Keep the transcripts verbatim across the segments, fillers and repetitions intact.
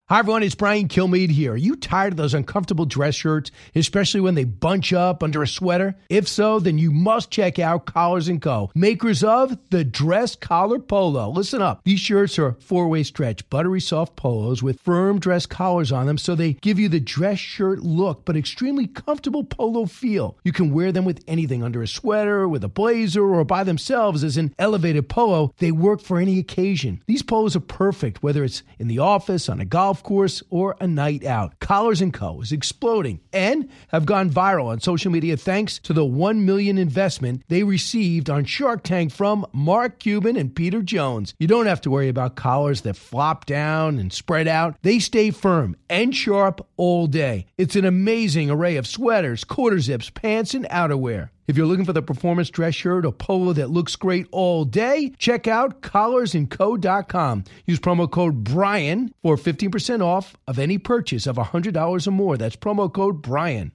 Hi, everyone. It's Brian Kilmeade here. Are you tired of those uncomfortable dress shirts, especially when they bunch up under a sweater? If so, then you must check out Collars and Co., makers of the Dress Collar Polo. Listen up. These shirts are four-way stretch, buttery soft polos with firm dress collars on them, so they give you the dress shirt look, but extremely comfortable polo feel. You can wear them with anything, under a sweater, with a blazer, or by themselves as an elevated polo. They work for any occasion. These polos are perfect, whether it's in the office, on a golf course, or a night out. Collars and Co. is exploding and have gone viral on social media thanks to the one million dollars investment they received on Shark Tank from Mark Cuban and Peter Jones. You don't have to worry about collars that flop down and spread out. They stay firm and sharp all day. It's an amazing array of sweaters, quarter zips, pants, and outerwear. If you're looking for the performance dress shirt or polo that looks great all day, check out collars and co dot com. Use promo code Brian for fifteen percent off of any purchase of one hundred dollars or more. That's promo code Brian.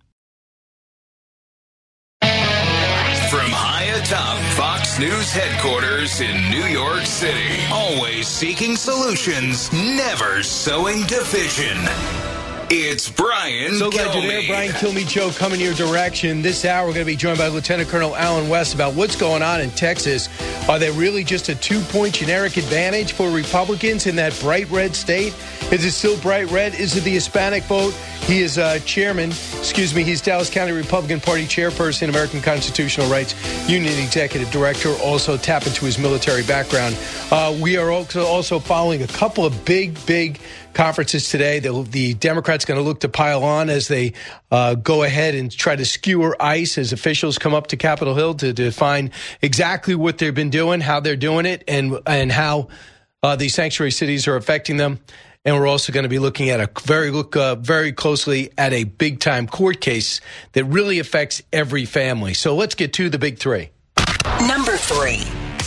From high atop Fox News headquarters in New York City, always seeking solutions, never sowing division. It's Brian So glad Kilmeade. you're there. Brian Kilmeade Show coming your direction. This hour, we're going to be joined by Lieutenant Colonel Alan West about what's going on in Texas. Are they really just a two-point generic advantage for Republicans in that bright red state? Is it still bright red? Is it the Hispanic vote? He is uh, chairman, excuse me, he's Dallas County Republican Party chairperson, American Constitutional Rights Union executive director, also tap into his military background. Uh, we are also, also following a couple of big, big conferences today. The, the Democrats going to look to pile on as they uh, go ahead and try to skewer ICE as officials come up to Capitol Hill to define exactly what they've been doing, how they're doing it, and and how uh, these sanctuary cities are affecting them. And we're also going to be looking at a very look uh, very closely at a big time court case that really affects every family. So let's get to the big three. Number three.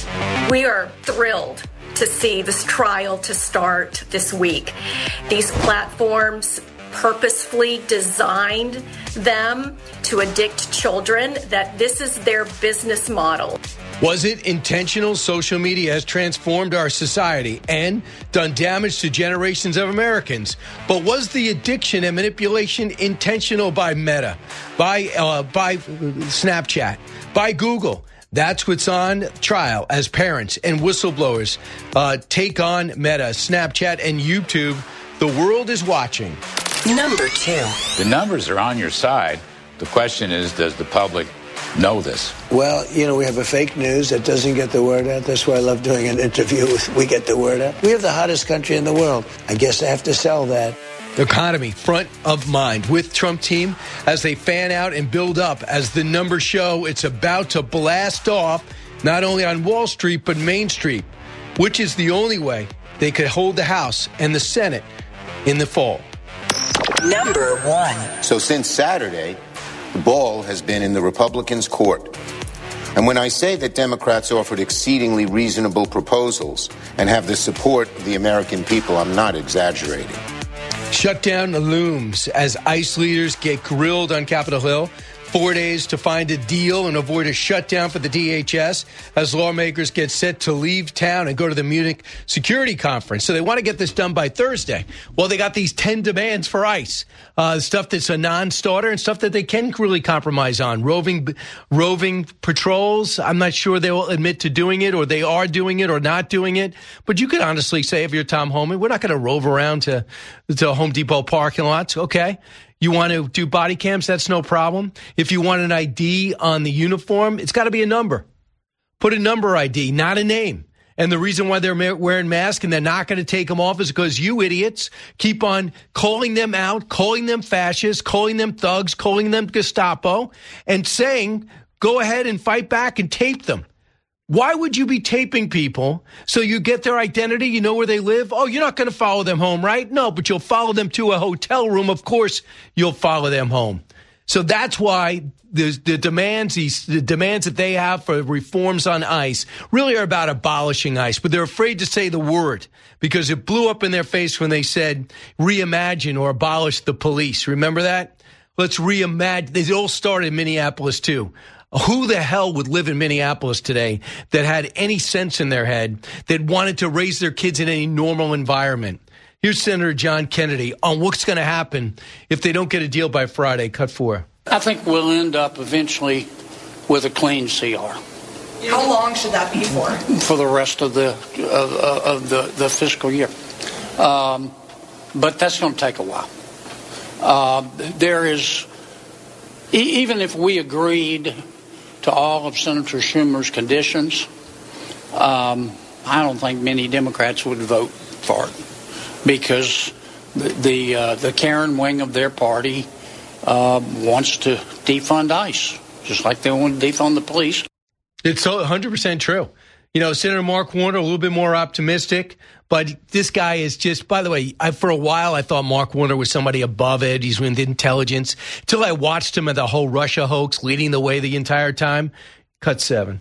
We are thrilled to see this trial to start this week. These platforms purposefully designed them to addict children, that this is their business model. Was it intentional? Social media has transformed our society and done damage to generations of Americans. But was the addiction and manipulation intentional by Meta, by uh, by Snapchat, by Google? That's what's on trial as parents and whistleblowers uh, take on Meta, Snapchat, and YouTube. The world is watching. Number two. The numbers are on your side. The question is, does the public know this? Well, you know, we have a fake news that doesn't get the word out. That's why I love doing an interview with We Get the Word Out. We have the hottest country in the world. I guess I have to sell that. Economy front of mind with Trump team as they fan out and build up. As the numbers show, it's about to blast off, not only on Wall Street, but Main Street, which is the only way they could hold the House and the Senate in the fall. Number one. So since Saturday, the ball has been in the Republicans' court. And when I say that Democrats offered exceedingly reasonable proposals and have the support of the American people, I'm not exaggerating. Shutdown looms as ICE leaders get grilled on Capitol Hill. Four days to find a deal and avoid a shutdown for the D H S as lawmakers get set to leave town and go to the Munich Security Conference. So they want to get this done by Thursday. Well, they got these ten demands for ICE, uh, stuff that's a non-starter and stuff that they can really compromise on. Roving, roving patrols. I'm not sure they will admit to doing it, or they are doing it or not doing it. But you could honestly say, if you're Tom Homan, we're not going to rove around to, to Home Depot parking lots. Okay. You want to do body cams? That's no problem. If you want an I D on the uniform, it's got to be a number. Put a number I D, not a name. And the reason why they're wearing masks and they're not going to take them off is because you idiots keep on calling them out, calling them fascists, calling them thugs, calling them Gestapo, and saying, go ahead and fight back and tape them. Why would you be taping people so you get their identity, you know where they live? Oh, you're not going to follow them home, right? No, but you'll follow them to a hotel room. Of course, you'll follow them home. So that's why the, the demands, these, the demands that they have for reforms on ICE really are about abolishing ICE. But they're afraid to say the word because it blew up in their face when they said reimagine or abolish the police. Remember that? Let's reimagine. They all started in Minneapolis, too. Who the hell would live in Minneapolis today that had any sense in their head that wanted to raise their kids in any normal environment? Here's Senator John Kennedy on what's going to happen if they don't get a deal by Friday. Cut four. I think we'll end up eventually with a clean C R. How long should that be for? For the rest of the of, of the, the fiscal year. Um, but that's going to take a while. Uh, there is, e- even if we agreed to all of Senator Schumer's conditions, um, I don't think many Democrats would vote for it. Because the the, uh, the Karen wing of their party uh, wants to defund ICE, just like they want to defund the police. It's one hundred percent true. You know, Senator Mark Warner, a little bit more optimistic, but this guy is just, by the way, I, for a while I thought Mark Warner was somebody above it. He's with intelligence. Until I watched him at the whole Russia hoax leading the way the entire time. Cut seven.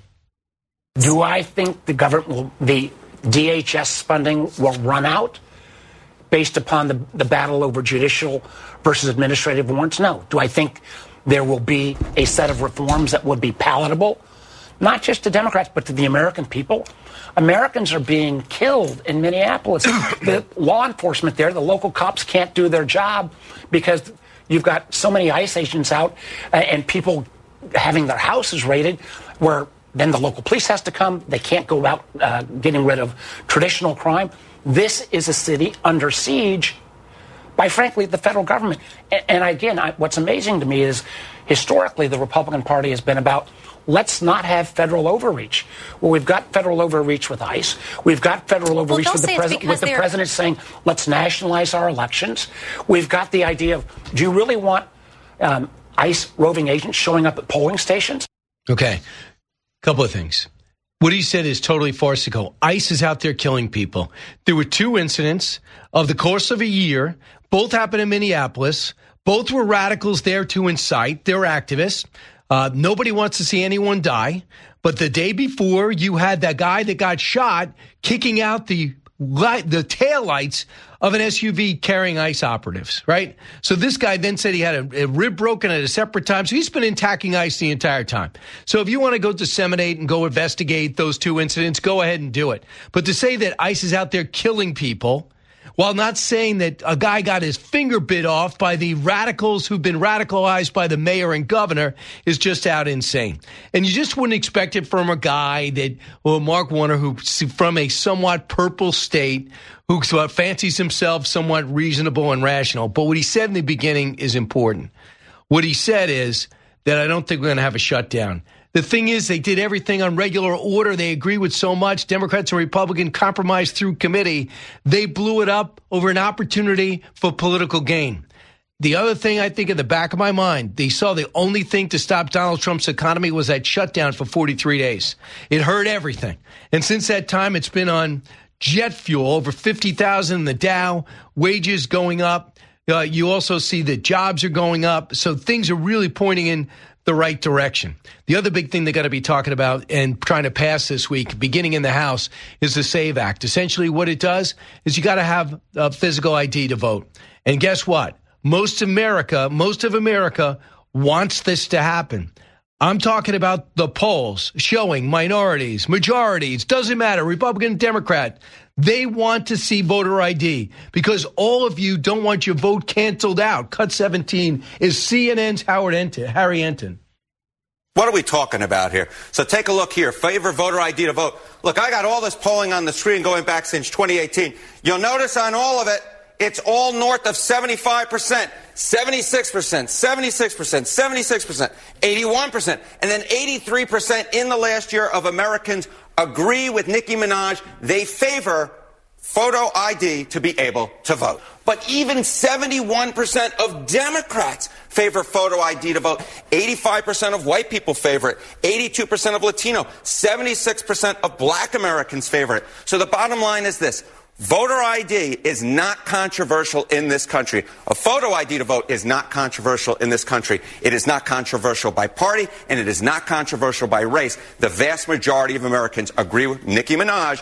Do I think the government will, the D H S funding will run out based upon the, the battle over judicial versus administrative warrants? No. Do I think there will be a set of reforms that would be palatable, not just to Democrats, but to the American people? Americans are being killed in Minneapolis. The law enforcement there, the local cops can't do their job because you've got so many ICE agents out uh, and people having their houses raided, where then the local police has to come. They can't go out uh, getting rid of traditional crime. This is a city under siege by, frankly, the federal government. And, and again, I, what's amazing to me is historically the Republican Party has been about, let's not have federal overreach. Well, we've got federal overreach with ICE. We've got federal overreach well, with the president, with the president saying, let's nationalize our elections. We've got the idea of, do you really want um, ICE roving agents showing up at polling stations? Okay, couple of things. What he said is totally farcical. ICE is out there killing people. There were two incidents of the course of a year. Both happened in Minneapolis. Both were radicals there to incite. They were activists. Uh, nobody wants to see anyone die. But the day before, you had that guy that got shot kicking out the light, the taillights of an S U V carrying ICE operatives, right? So this guy then said he had a, a rib broken at a separate time. So he's been attacking ICE the entire time. So if you want to go disseminate and go investigate those two incidents, go ahead and do it. But to say that ICE is out there killing people, while not saying that a guy got his finger bit off by the radicals who've been radicalized by the mayor and governor, is just out insane. And you just wouldn't expect it from a guy that, well, Mark Warner, who's from a somewhat purple state, who fancies himself somewhat reasonable and rational. But what he said in the beginning is important. What he said is that I don't think we're going to have a shutdown. The thing is, they did everything on regular order. They agree with so much. Democrats and Republicans compromised through committee. They blew it up over an opportunity for political gain. The other thing I think in the back of my mind, they saw the only thing to stop Donald Trump's economy was that shutdown for forty-three days. It hurt everything. And since that time, it's been on jet fuel, over fifty thousand in the Dow, wages going up. Uh, you also see that jobs are going up. So things are really pointing in the right direction. The other big thing they got to be talking about and trying to pass this week, beginning in the House, is the SAVE Act. Essentially what it does is you got to have a physical I D to vote. And guess what? Most America, most of America wants this to happen. I'm talking about the polls showing minorities, majorities, doesn't matter, Republican, Democrat. They want to see voter I D because all of you don't want your vote canceled out. Cut seventeen is C N N's Howard Enton, Harry Enton. What are we talking about here? So take a look here. Favor voter I D to vote. Look, I got all this polling on the screen going back since twenty eighteen. You'll notice on all of it, it's all north of seventy-five percent, seventy-six percent, seventy-six percent, seventy-six percent, eighty-one percent, and then eighty-three percent in the last year of Americans agree with Nicki Minaj. They favor photo I D to be able to vote. But even seventy-one percent of Democrats favor photo I D to vote. eighty-five percent of white people favor it. eighty-two percent of Latino. seventy-six percent of black Americans favor it. So the bottom line is this. Voter I D is not controversial in this country. A photo I D to vote is not controversial in this country. It is not controversial by party, and it is not controversial by race. The vast majority of Americans agree with Nicki Minaj.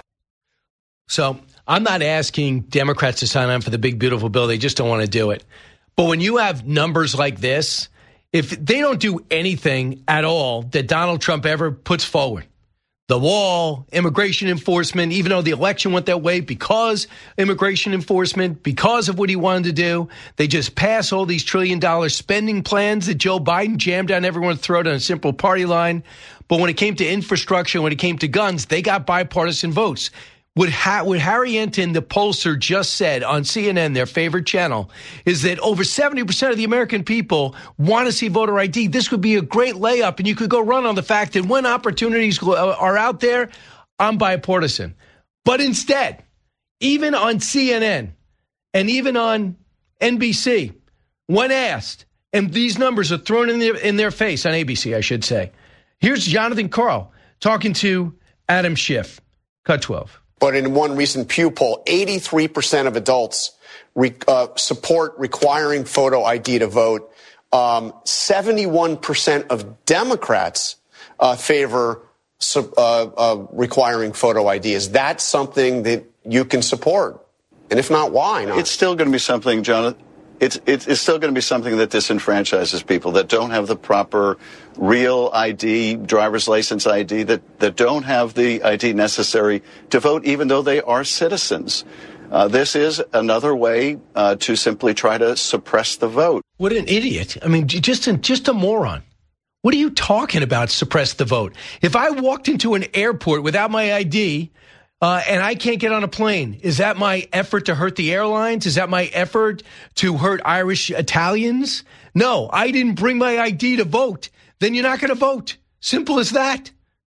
So I'm not asking Democrats to sign on for the big, beautiful bill. They just don't want to do it. But when you have numbers like this, if they don't do anything at all that Donald Trump ever puts forward, the wall, immigration enforcement, even though the election went that way because immigration enforcement, because of what he wanted to do, they just pass all these trillion dollar spending plans that Joe Biden jammed down everyone's throat on a simple party line. But when it came to infrastructure, when it came to guns, they got bipartisan votes. What, ha- what Harry Enten, the pollster, just said on C N N, their favorite channel, is that over seventy percent of the American people want to see voter I D. This would be a great layup, and you could go run on the fact that when opportunities are out there, I'm bipartisan. But instead, even on C N N and even on N B C, when asked, and these numbers are thrown in their, in their face, on A B C, I should say. Here's Jonathan Karl talking to Adam Schiff. Cut twelve. But in one recent Pew poll, eighty-three percent of adults re, uh, support requiring photo I D to vote. Um, seventy-one percent of Democrats uh, favor uh, uh, requiring photo I D. Is that something that you can support? And if not, why not? It's still going to be something, Jonathan. It's, it's, it's still going to be something that disenfranchises people that don't have the proper real I D, driver's license I D, that, that don't have the I D necessary to vote, even though they are citizens. Uh, this is another way uh, to simply try to suppress the vote. What an idiot. I mean, just a, just a moron. What are you talking about, suppress the vote? If I walked into an airport without my I D... Uh, and I can't get on a plane, is that my effort to hurt the airlines? Is that my effort to hurt Irish Italians? No, I didn't bring my I D to vote. Then you're not going to vote. Simple as that.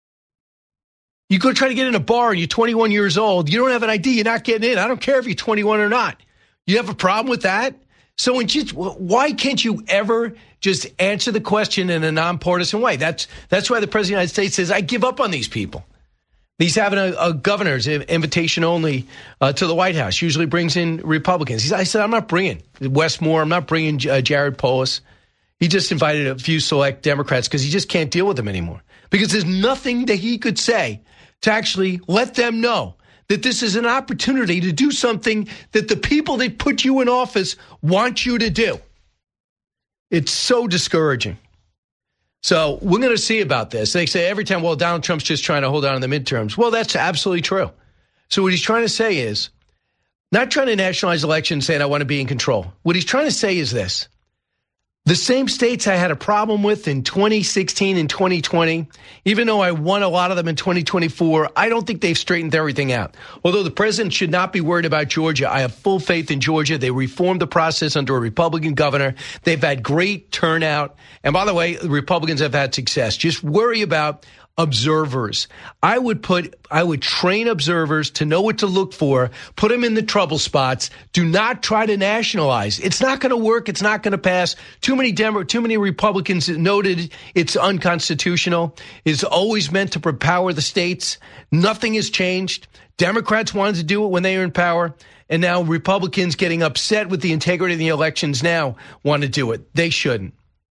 You go try to get in a bar and you're twenty-one years old. You don't have an I D. You're not getting in. I don't care if you're twenty-one or not. You have a problem with that? So in just, why can't you ever just answer the question in a nonpartisan way? That's, that's why the President of the United States says, I give up on these people. He's having a, a governor's invitation only uh, to the White House. Usually brings in Republicans. He's, I said, I'm not bringing Wes Moore. I'm not bringing uh, Jared Polis. He just invited a few select Democrats because he just can't deal with them anymore. Because there's nothing that he could say to actually let them know that this is an opportunity to do something that the people that put you in office want you to do. It's so discouraging. So we're going to see about this. They say every time, well, Donald Trump's just trying to hold on in the midterms. Well, that's absolutely true. So what he's trying to say is not trying to nationalize elections saying I want to be in control. What he's trying to say is this. The same states I had a problem with in twenty sixteen and twenty twenty, even though I won a lot of them in twenty twenty-four, I don't think they've straightened everything out. Although the president should not be worried about Georgia, I have full faith in Georgia. They reformed the process under a Republican governor. They've had great turnout. And by the way, the Republicans have had success. Just worry about observers. I would put, I would train observers to know what to look for, put them in the trouble spots. Do not try to nationalize. It's not going to work. It's not going to pass. Too many Demo, too many Republicans noted it's unconstitutional. It's always meant to empower the states. Nothing has changed. Democrats wanted to do it when they were in power. And now Republicans getting upset with the integrity of the elections now want to do it. They shouldn't.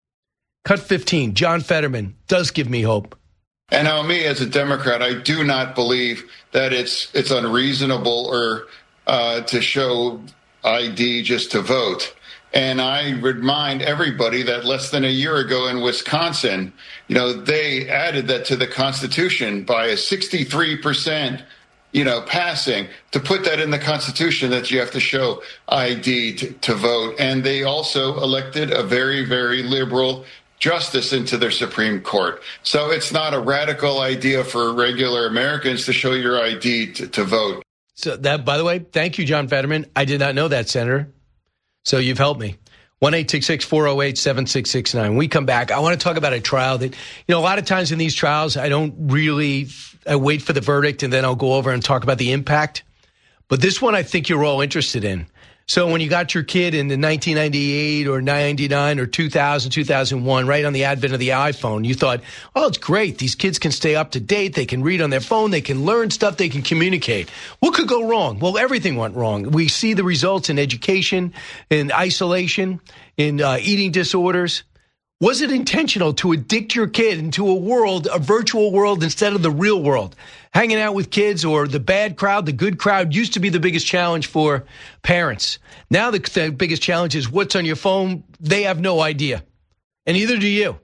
Cut fifteen. John Fetterman does give me hope. And now, me as a Democrat, I do not believe that it's it's unreasonable or uh, to show I D just to vote. And I remind everybody that less than a year ago in Wisconsin, you know, they added that to the Constitution by a sixty-three percent, you know, passing to put that in the Constitution that you have to show I D to, to vote. And they also elected a very, very liberal justice into their Supreme Court. So it's not a radical idea for regular Americans to show your I D to, to vote. So that, by the way, thank you, John Fetterman. I did not know that, Senator. So you've helped me. one eight six six, four oh eight, seven six six nine. When we come back, I want to talk about a trial that, you know, a lot of times in these trials, I don't really, I wait for the verdict and then I'll go over and talk about the impact. But this one I think you're all interested in. So when you got your kid in the nineteen ninety-eight or ninety-nine or two thousand, two thousand one, right on the advent of the iPhone, you thought, oh, it's great. These kids can stay up to date. They can read on their phone. They can learn stuff. They can communicate. What could go wrong? Well, everything went wrong. We see the results in education, in isolation, in uh, eating disorders. Was it intentional to addict your kid into a world, a virtual world, instead of the real world? Hanging out with kids or the bad crowd, the good crowd used to be the biggest challenge for parents. Now the, the biggest challenge is what's on your phone. They have no idea. And neither do you.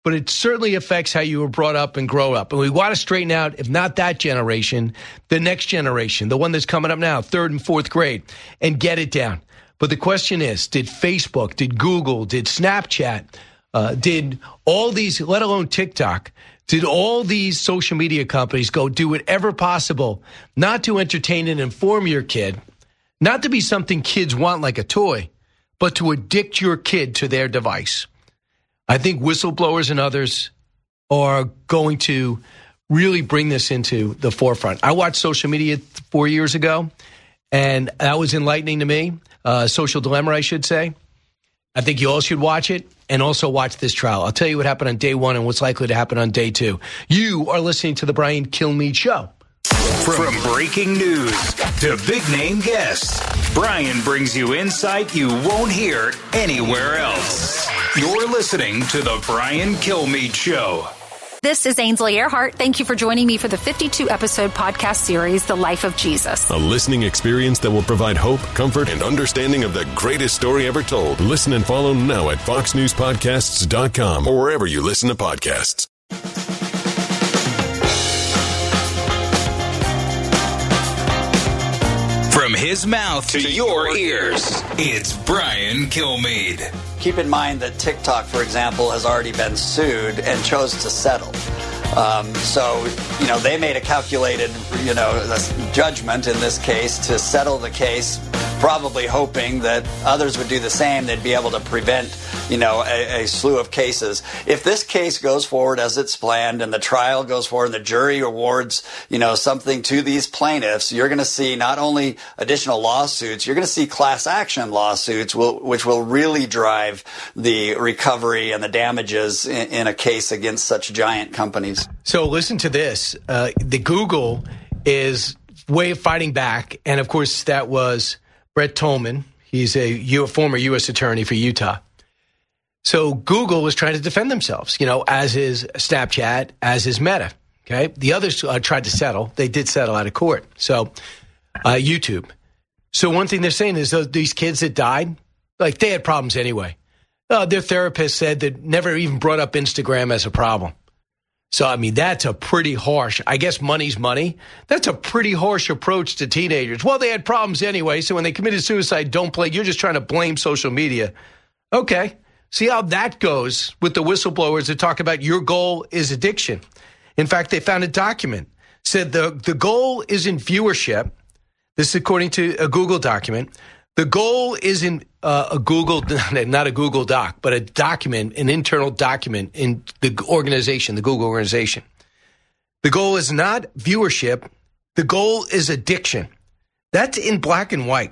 but it certainly affects how you were brought up and grow up. And we want to straighten out, if not that generation, the next generation, the one that's coming up now, third and fourth grade, and get it down. But the question is, did Facebook, did Google, did Snapchat, uh, did all these, let alone TikTok, did all these social media companies go do whatever possible not to entertain and inform your kid, not to be something kids want like a toy, but to addict your kid to their device? I think whistleblowers and others are going to really bring this into the forefront. I watched Social Media four years ago, and that was enlightening to me. Uh, Social Dilemma, I should say. I think you all should watch it and also watch this trial. I'll tell you what happened on day one and what's likely to happen on day two. You are listening to the Brian Kilmeade Show. From breaking news to big-name guests, Brian brings you insight you won't hear anywhere else. You're listening to the Brian Kilmeade Show. This is Ainsley Earhart. Thank you for joining me for the fifty-two episode podcast series, The Life of Jesus. A listening experience that will provide hope, comfort, and understanding of the greatest story ever told. Listen and follow now at fox news podcasts dot com or wherever you listen to podcasts. From his mouth to your ears, it's Brian Kilmeade. Keep in mind that TikTok, for example, has already been sued and chose to settle. Um, so, you know, they made a calculated, you know, judgment in this case to settle the case, probably hoping that others would do the same. They'd be able to prevent, you know, a, a slew of cases. If this case goes forward as it's planned and the trial goes forward and the jury awards, you know, something to these plaintiffs, you're going to see not only additional lawsuits, you're going to see class action lawsuits, will, which will really drive the recovery and the damages in, in a case against such giant companies. So listen to this. Uh, the Google is way of fighting back. And of course, that was Brett Tolman. He's a U- former U S attorney for Utah. So Google was trying to defend themselves, you know, as is Snapchat, as is Meta. Okay. The others uh, tried to settle. They did settle out of court. So uh, YouTube. So one thing they're saying is those, these kids that died, like they had problems anyway. Uh, their therapist said that never even brought up Instagram as a problem. So, I mean, that's a pretty harsh, I guess money's money. That's a pretty harsh approach to teenagers. Well, they had problems anyway, so when they committed suicide, don't blame, you're just trying to blame social media. Okay, see how that goes with the whistleblowers that talk about your goal is addiction. In fact, they found a document, said the, the goal isn't viewership. This is according to a Google document. The goal isn't uh, a Google, not a Google Doc, but a document, an internal document in the organization, the Google organization. The goal is not viewership. The goal is addiction. That's in black and white.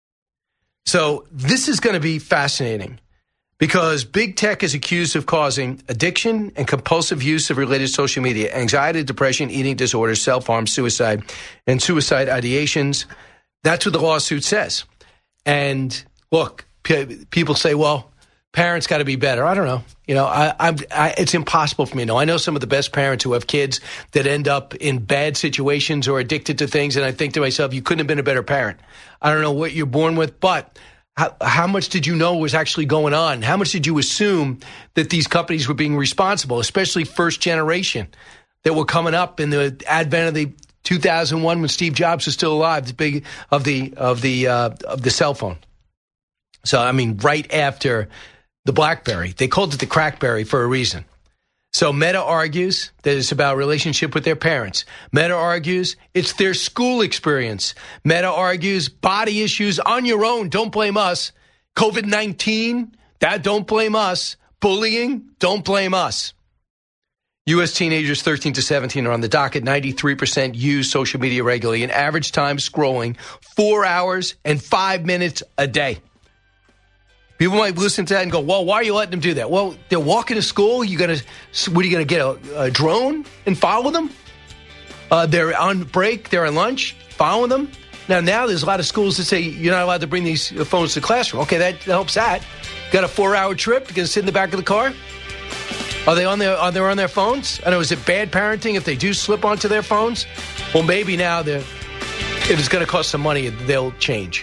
So this is going to be fascinating because big tech is accused of causing addiction and compulsive use of related social media, anxiety, depression, eating disorders, self-harm, suicide, and suicide ideations. That's what the lawsuit says. And look, p- people say, well, parents got to be better. I don't know. You know, I, I'm, I, it's impossible for me to know. I know some of the best parents who have kids that end up in bad situations or addicted to things. And I think to myself, you couldn't have been a better parent. I don't know what you're born with, but how, how much did you know was actually going on? How much did you assume that these companies were being responsible, especially first generation that were coming up in the advent of the two thousand one when Steve Jobs was still alive, the big of the of the uh, of the cell phone. So I mean, right after the BlackBerry, they called it the Crackberry for a reason. So Meta argues that it's about relationship with their parents. Meta argues it's their school experience. Meta argues body issues on your own. Don't blame us. COVID nineteen, that don't blame us. Bullying, don't blame us. U S teenagers thirteen to seventeen are on the docket. ninety-three percent use social media regularly. An average time scrolling four hours and five minutes a day. People might listen to that and go, well, why are you letting them do that? Well, they're walking to school. You gonna, what are you going to get, a, a drone and follow them? Uh, they're on break. They're on lunch. Follow them. Now, now there's a lot of schools that say you're not allowed to bring these phones to the classroom. Okay, that helps that. Got a four-hour trip. You're going to sit in the back of the car? Are they on their are they on their phones? I know, is it bad parenting if they do slip onto their phones? Well, maybe now they're, if it's going to cost some money, they'll change.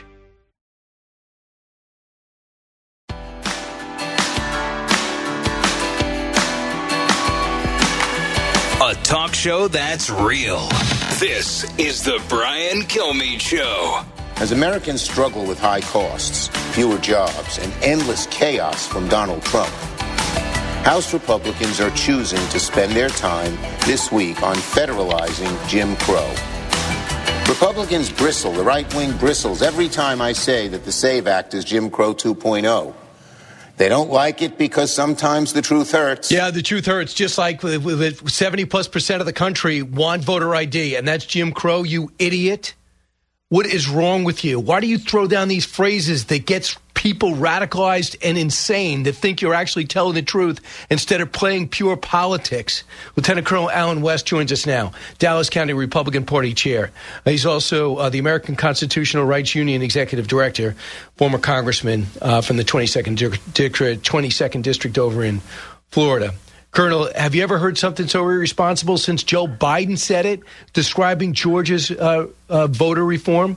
a talk show that's real. This is the Brian Kilmeade Show. As Americans struggle with high costs, fewer jobs, and endless chaos from Donald Trump, House Republicans are choosing to spend their time this week on federalizing Jim Crow. Republicans bristle, the right wing bristles, every time I say that the SAVE Act is Jim Crow two point oh. They don't like it because sometimes the truth hurts. Yeah, the truth hurts. Just like with, with seventy plus percent of the country want voter I D, and that's Jim Crow, you idiot. What is wrong with you? Why do you throw down these phrases that gets people radicalized and insane that think you're actually telling the truth instead of playing pure politics? Lieutenant Colonel Alan West joins us now, Dallas County Republican Party chair. He's also uh, the American Constitutional Rights Union executive director, former congressman uh, from the twenty-second, di- twenty-second district over in Florida. Colonel, have you ever heard something so irresponsible since Joe Biden said it, describing Georgia's uh, uh, voter reform?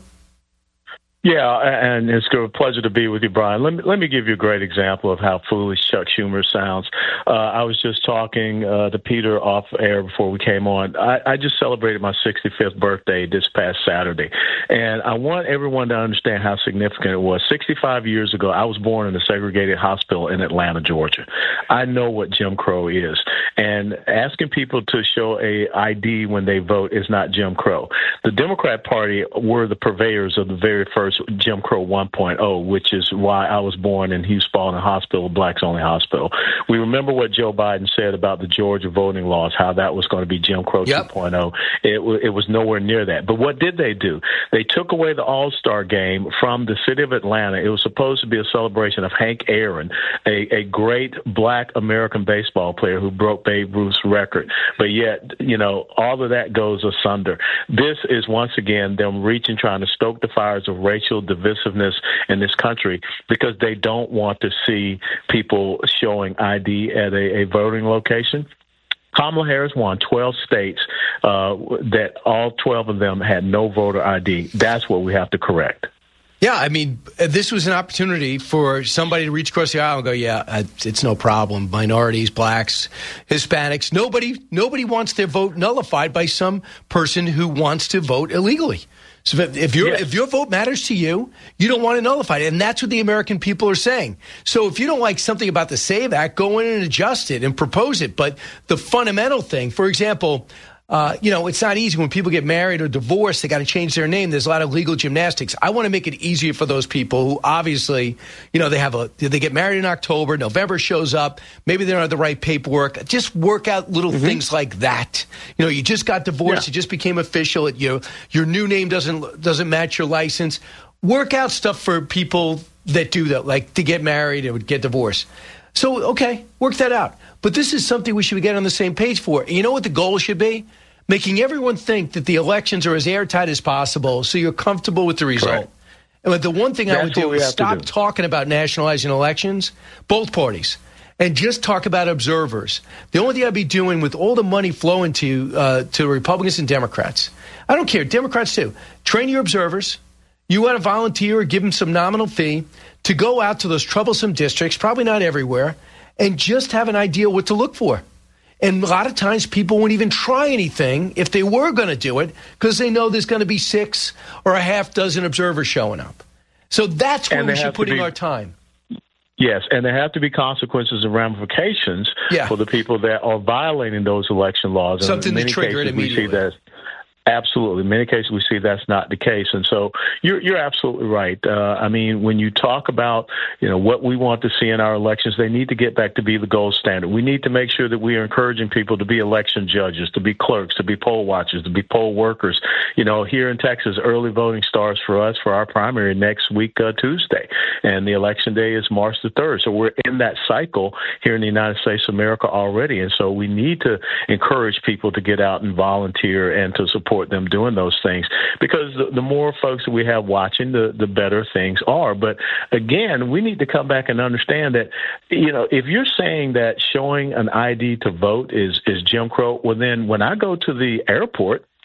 Yeah, and it's a pleasure to be with you, Brian. Let me let me give you a great example of how foolish Chuck Schumer sounds. Uh, I was just talking uh, to Peter off air before we came on. I, I just celebrated my sixty-fifth birthday this past Saturday, and I want everyone to understand how significant it was. sixty-five years ago, I was born in a segregated hospital in Atlanta, Georgia. I know what Jim Crow is, and asking people to show a I D when they vote is not Jim Crow. The Democrat Party were the purveyors of the very first Jim Crow one point oh, which is why I was born in Hughes Spalding Hospital, Blacks Only Hospital. We remember what Joe Biden said about the Georgia voting laws, how that was going to be Jim Crow yep. two point oh. It, w- it was nowhere near that. But what did they do? They took away the All-Star game from the city of Atlanta. It was supposed to be a celebration of Hank Aaron, a, a great black American baseball player who broke Babe Ruth's record. But yet, you know, all of that goes asunder. This is once again them reaching, trying to stoke the fires of racial divisiveness in this country because they don't want to see people showing I D at a, a voting location. Kamala Harris won twelve states uh, that all twelve of them had no voter I D. That's what we have to correct. Yeah, I mean, this was an opportunity for somebody to reach across the aisle and go, yeah, it's no problem. Minorities, blacks, Hispanics, nobody nobody wants their vote nullified by some person who wants to vote illegally. So if, if, your yes. if your vote matters to you, you don't want to nullify it. And that's what the American people are saying. So if you don't like something about the SAVE Act, go in and adjust it and propose it. But the fundamental thing, for example, Uh, you know, it's not easy when people get married or divorced. They got to change their name. There's a lot of legal gymnastics. I want to make it easier for those people who obviously, you know, they have a they get married in October, November shows up. Maybe they don't have the right paperwork. Just work out little mm-hmm. things like that. You know, you just got divorced. Yeah. You just became official. At your your new name doesn't doesn't match your license. Work out stuff for people that do that, like to get married and would get divorced. So, okay, work that out. But this is something we should get on the same page for. And you know what the goal should be? Making everyone think that the elections are as airtight as possible so you're comfortable with the result. Correct. And but the one thing That's I would do is stop do. talking about nationalizing elections, both parties, and just talk about observers. The only thing I'd be doing with all the money flowing to uh, to Republicans and Democrats, I don't care, Democrats too, train your observers. You want to volunteer or give them some nominal fee to go out to those troublesome districts, probably not everywhere, and just have an idea what to look for. And a lot of times people won't even try anything if they were going to do it because they know there's going to be six or a half dozen observers showing up. So that's where we should put in our time. Yes, and there have to be consequences and ramifications yeah. for the people that are violating those election laws. Something to trigger it immediately. We see that. Absolutely. In many cases, we see that's not the case. And so you're, you're absolutely right. Uh, I mean, when you talk about, you know, what we want to see in our elections, they need to get back to be the gold standard. We need to make sure that we are encouraging people to be election judges, to be clerks, to be poll watchers, to be poll workers. You know, here in Texas, early voting starts for us for our primary next week, uh, Tuesday. And the election day is March the third. So we're in that cycle here in the United States of America already. And so we need to encourage people to get out and volunteer and to support them doing those things, because the, the more folks that we have watching, the, the better things are. But again, we need to come back and understand that, you know, if you're saying that showing an I D to vote is, is Jim Crow, well, then when I go to the airport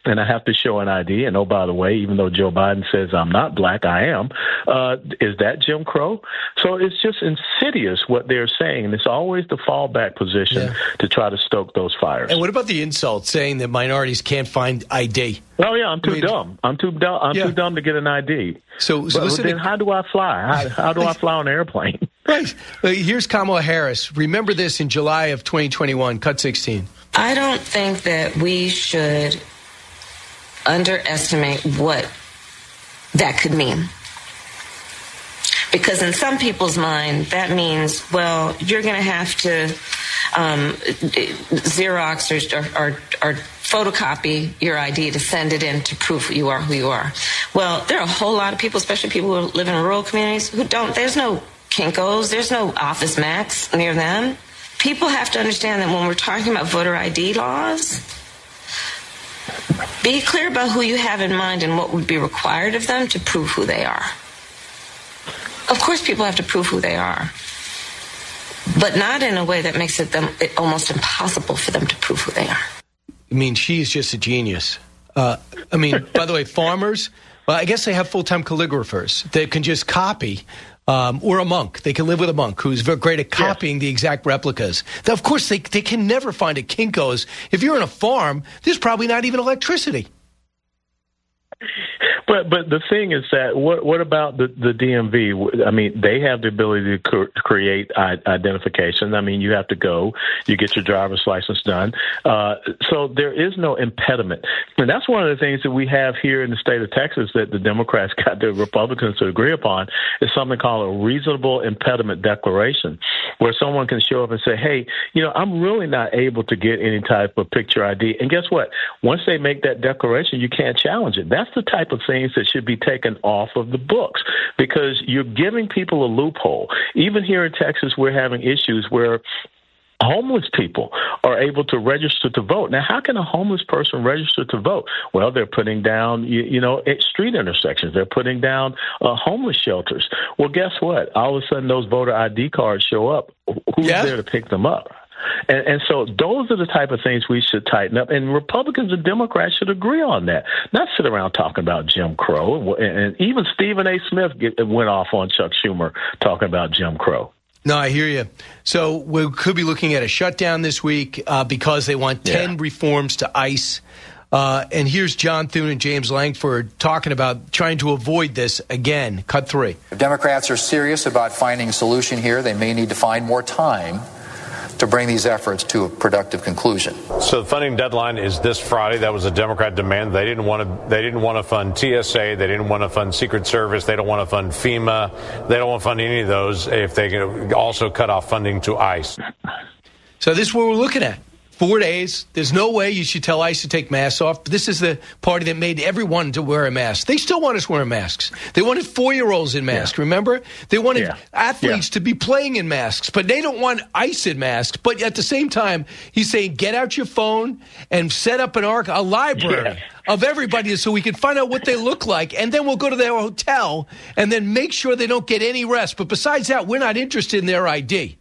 and I have to show an I D, and oh, by the way, even though Joe Biden says I'm not black, I am, uh, is that Jim Crow? So it's just insidious what they're saying, and it's always the fallback position yeah. to try to stoke those fires. And what about the insult saying that minorities can't find I D? Oh, yeah, I'm too I mean, dumb. I'm too dumb. I'm yeah. too dumb to get an I D. So, so but, listen then to, how do I fly? How, how do I fly on an airplane? Right. Uh, here's Kamala Harris. Remember this in July of twenty twenty-one, cut sixteen. I don't think that we should underestimate what that could mean. Because in some people's mind, that means, well, you're going to have to um, Xerox or, or, or photocopy your I D to send it in to prove you are who you are. Well, there are a whole lot of people, especially people who live in rural communities, who don't. There's no Kinko's, there's no Office Max near them. People have to understand that when we're talking about voter I D laws, be clear about who you have in mind and what would be required of them to prove who they are. Of course, people have to prove who they are, but not in a way that makes it them it almost impossible for them to prove who they are. I mean, she's just a genius. Uh, I mean, by the way, farmers, well, I guess they have full-time calligraphers. They can just copy. Um, or a monk. They can live with a monk who's very great at copying yes. the exact replicas. Now, of course, they they can never find a Kinko's. If you're on a farm, there's probably not even electricity. But but the thing is that what what about the, the D M V? I mean, they have the ability to cr- create I- identification. I mean, you have to go, you get your driver's license done. Uh, so there is no impediment. And that's one of the things that we have here in the state of Texas that the Democrats got the Republicans to agree upon is something called a reasonable impediment declaration, where someone can show up and say, hey, you know, I'm really not able to get any type of picture I D. And guess what? Once they make that declaration, you can't challenge it. That's the type of things that should be taken off of the books because you're giving people a loophole. Even here in Texas, we're having issues where homeless people are able to register to vote. Now, how can a homeless person register to vote? Well, they're putting down, you, you know, at street intersections. They're putting down uh, homeless shelters. Well, guess what? All of a sudden, those voter I D cards show up. Who's yeah. there to pick them up? And, and so those are the type of things we should tighten up. And Republicans and Democrats should agree on that, not sit around talking about Jim Crow. And, and even Stephen A. Smith get, went off on Chuck Schumer talking about Jim Crow. No, I hear you. So we could be looking at a shutdown this week uh, because they want ten yeah. reforms to ICE. Uh, and here's John Thune and James Langford talking about trying to avoid this again. Cut three. If Democrats are serious about finding a solution here, they may need to find more time to bring these efforts to a productive conclusion. So the funding deadline is this Friday. That was a Democrat demand. They didn't want to. They didn't want to fund T S A. They didn't want to fund Secret Service. They don't want to fund FEMA. They don't want to fund any of those. If they can also cut off funding to ICE. So this is what we're looking at. Four days. There's no way you should tell ICE to take masks off. This is the party that made everyone to wear a mask. They still want us wearing masks. They wanted four-year-olds in masks, yeah. remember? They wanted yeah. athletes yeah. to be playing in masks, but they don't want ICE in masks. But at the same time, he's saying, get out your phone and set up an arc, a library yeah. of everybody so we can find out what they look like, and then we'll go to their hotel and then make sure they don't get any rest. But besides that, we're not interested in their I D.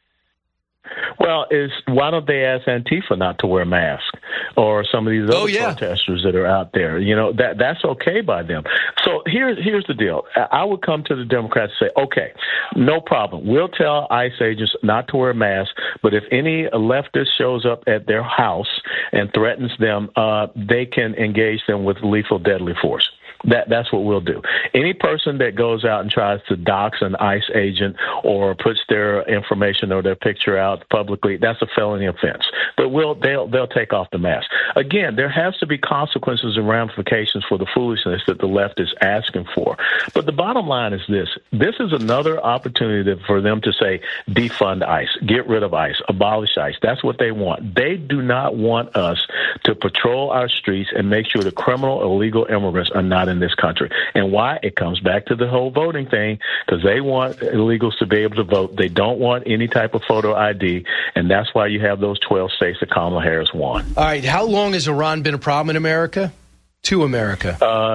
Well, is why don't they ask Antifa not to wear masks or some of these other oh, yeah. protesters that are out there? You know, that that's okay by them. So here's here's the deal. I would come to the Democrats and say, okay, no problem. We'll tell ICE agents not to wear masks, but if any leftist shows up at their house and threatens them, uh, they can engage them with lethal deadly force. That that's what we'll do. Any person that goes out and tries to dox an ICE agent or puts their information or their picture out publicly, that's a felony offense. But we'll they'll they'll take off the mask. Again, there has to be consequences and ramifications for the foolishness that the left is asking for. But the bottom line is this: this is another opportunity for them to say defund ICE, get rid of ICE, abolish ICE. That's what they want. They do not want us to patrol our streets and make sure the criminal, illegal immigrants are not in this country. And why? It comes back to the whole voting thing, because they want illegals to be able to vote. They don't want any type of photo I D, and that's why you have those twelve states that Kamala Harris won. All right, how long has Iran been a problem in America? To America? Uh,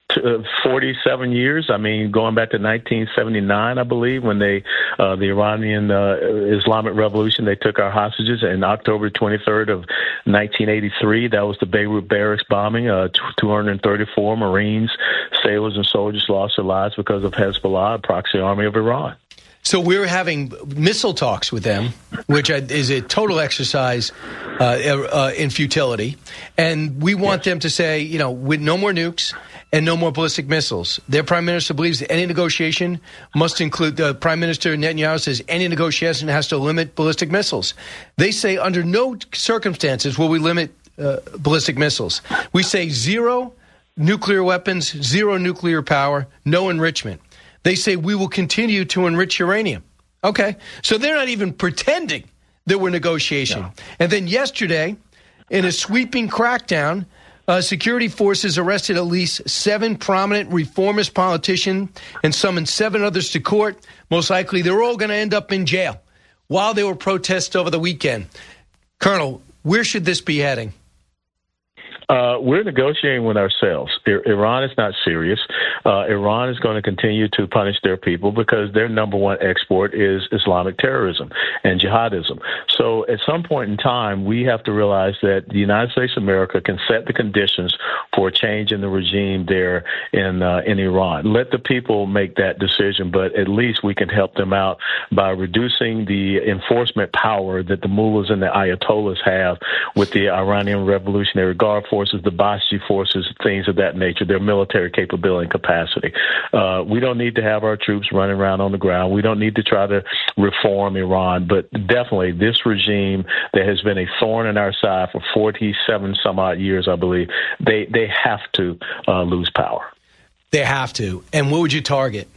uh, forty-seven years. I mean, going back to nineteen seventy-nine, I believe, when they, uh, the Iranian uh, Islamic Revolution, they took our hostages. And October twenty-third of nineteen eighty-three, that was the Beirut barracks bombing. Uh, two hundred thirty-four Marines, sailors, and soldiers lost their lives because of Hezbollah, a proxy army of Iran. So we're having missile talks with them, which is a total exercise uh, uh, in futility. And we want yes. them to say, you know, with no more nukes and no more ballistic missiles. Their prime minister believes that any negotiation must include, the prime minister Netanyahu says any negotiation has to limit ballistic missiles. They say under no circumstances will we limit uh, ballistic missiles. We say zero nuclear weapons, zero nuclear power, no enrichment. They say we will continue to enrich uranium. Okay, so they're not even pretending that we're negotiating. No. And then yesterday, in a sweeping crackdown, uh, security forces arrested at least seven prominent reformist politicians and summoned seven others to court. Most likely, they're all going to end up in jail while there were protests over the weekend. Colonel, where should this be heading? Uh, we're negotiating with ourselves. I- Iran is not serious. Uh, Iran is going to continue to punish their people because their number one export is Islamic terrorism and jihadism. So at some point in time, we have to realize that the United States of America can set the conditions for a change in the regime there in uh, in Iran. Let the people make that decision, but at least we can help them out by reducing the enforcement power that the mullahs and the ayatollahs have with the Iranian Revolutionary Guard forces, the Basji forces, things of that nature, their military capability and capacity. Uh, we don't need to have our troops running around on the ground. We don't need to try to reform Iran, but definitely this regime that has been a thorn in our side for forty-seven some odd years, I believe, they, they have to uh, lose power. They have to. And what would you target?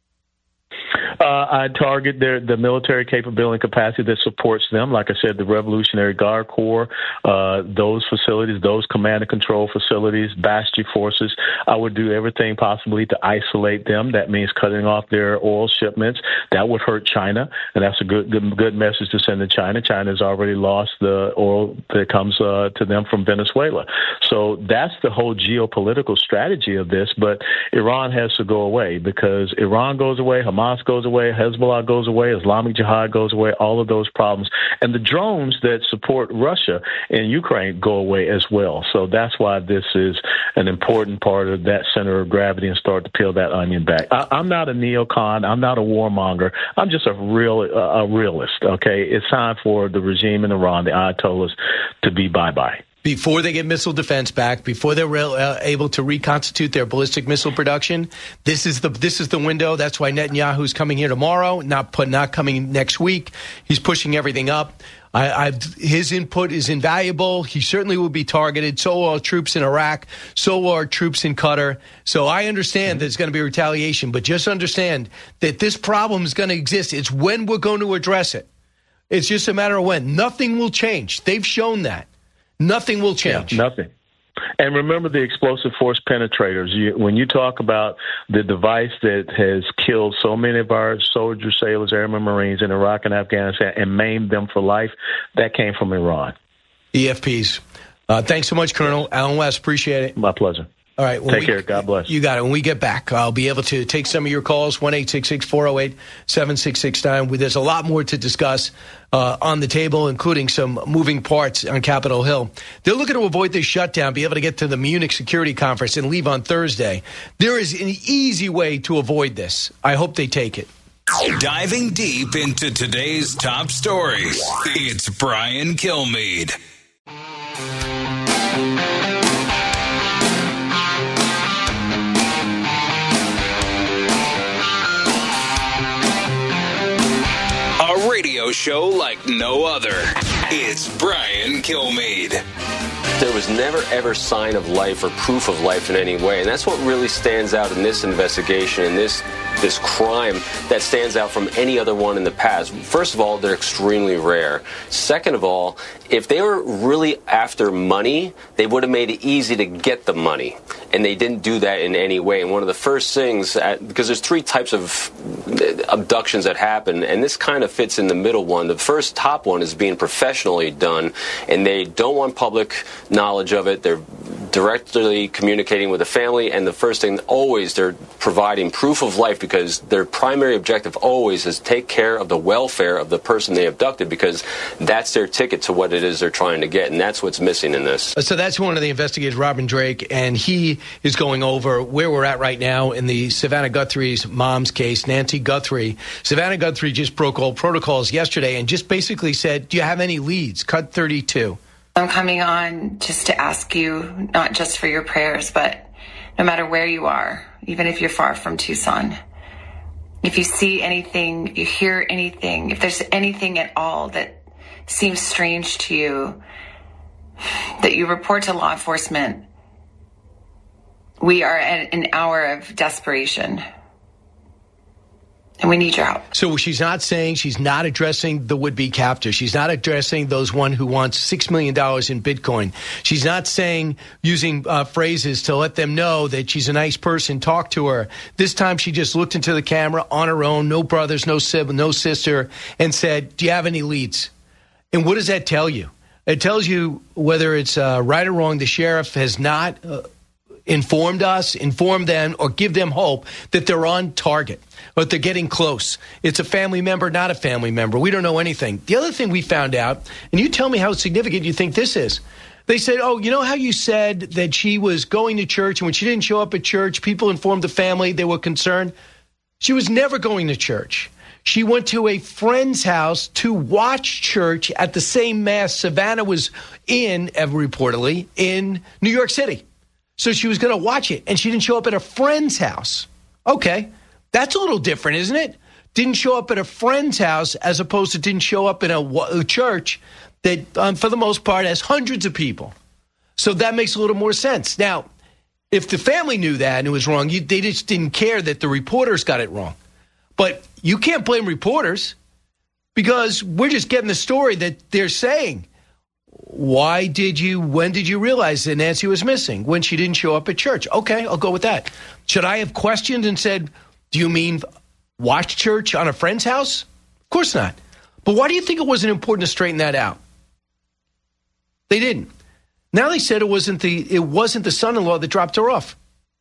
Uh, I target their, the military capability and capacity that supports them. Like I said, the Revolutionary Guard Corps, uh, those facilities, those command and control facilities, Basji forces. I would do everything possibly to isolate them. That means cutting off their oil shipments. That would hurt China, and that's a good good, good message to send to China. China has already lost the oil that comes uh, to them from Venezuela. So that's the whole geopolitical strategy of this. But Iran has to go away because Iran goes away, Hamas goes away, Hezbollah goes away, Islamic Jihad goes away, all of those problems. And the drones that support Russia and Ukraine go away as well. So that's why this is an important part of that center of gravity and start to peel that onion back. I, I'm not a neocon. I'm not a warmonger. I'm just a real uh, a realist, okay? It's time for the regime in Iran, the Ayatollahs, to be bye-bye. Before they get missile defense back, before they're uh, able to reconstitute their ballistic missile production, this is the this is the window. That's why Netanyahu's coming here tomorrow, not put, not coming next week. He's pushing everything up. I, I've, his input is invaluable. He certainly will be targeted. So will our troops in Iraq. So will our troops in Qatar. So I understand there's going to be retaliation, but just understand that this problem is going to exist. It's when we're going to address it. It's just a matter of when. Nothing will change. They've shown that. Nothing will change. Yeah, nothing. And remember the explosive force penetrators. You, when you talk about the device that has killed so many of our soldiers, sailors, airmen, Marines in Iraq and Afghanistan and maimed them for life, that came from Iran. E F Ps. Uh, thanks so much, Colonel Allen West. Appreciate it. My pleasure. All right. Take we, care. God bless. You got it. When we get back, I'll be able to take some of your calls, one eight six six, four oh eight, seven six six nine. There's a lot more to discuss uh, on the table, including some moving parts on Capitol Hill. They're looking to avoid this shutdown, be able to get to the Munich Security Conference and leave on Thursday. There is an easy way to avoid this. I hope they take it. Diving deep into today's top stories, it's Brian Kilmeade. A radio show like no other. It's Brian Kilmeade. There was never, ever sign of life or proof of life in any way. And that's what really stands out in this investigation, in this this crime that stands out from any other one in the past. First of all, they're extremely rare. Second of all, if they were really after money, they would have made it easy to get the money. And they didn't do that in any way. And one of the first things, at, because there's three types of abductions that happen, and this kind of fits in the middle one. The first top one is being professionally done, and they don't want public knowledge of it. They're directly communicating with the family, and the first thing, always they're providing proof of life, because their primary objective always is take care of the welfare of the person they abducted, because that's their ticket to what it is they're trying to get, and that's what's missing in this. So that's one of the investigators, Robin Drake, and he is going over where we're at right now in the Savannah Guthrie's mom's case, Nancy Guthrie. Savannah Guthrie just broke all protocols yesterday and just basically said, do you have any leads? Cut thirty-two. I'm coming on just to ask you, not just for your prayers, but no matter where you are, even if you're far from Tucson, if you see anything, if you hear anything, if there's anything at all that seems strange to you, that you report to law enforcement. We are at an hour of desperation. And we need your help. So she's not saying, she's not addressing the would-be captor. She's not addressing those one who wants six million dollars in Bitcoin. She's not saying, using uh, phrases to let them know that she's a nice person, talk to her. This time she just looked into the camera on her own, no brothers, no sibling, no sister, and said, do you have any leads? And what does that tell you? It tells you whether it's uh, right or wrong, the sheriff has not uh, informed us, informed them, or give them hope that they're on target. But they're getting close. It's a family member, not a family member. We don't know anything. The other thing we found out, and you tell me how significant you think this is. They said, oh, you know how you said that she was going to church, and when she didn't show up at church, people informed the family they were concerned? She was never going to church. She went to a friend's house to watch church at the same mass Savannah was in, reportedly, in New York City. So she was going to watch it, and she didn't show up at a friend's house. Okay. That's a little different, isn't it? Didn't show up at a friend's house as opposed to didn't show up in a, a church that, um, for the most part, has hundreds of people. So that makes a little more sense. Now, if the family knew that and it was wrong, you, they just didn't care that the reporters got it wrong. But you can't blame reporters because we're just getting the story that they're saying. Why did you, when did you realize that Nancy was missing? When she didn't show up at church. Okay, I'll go with that. Should I have questioned and said, do you mean watch church on a friend's house? Of course not. But why do you think it wasn't important to straighten that out? They didn't. Now they said it wasn't the it wasn't the son-in-law that dropped her off.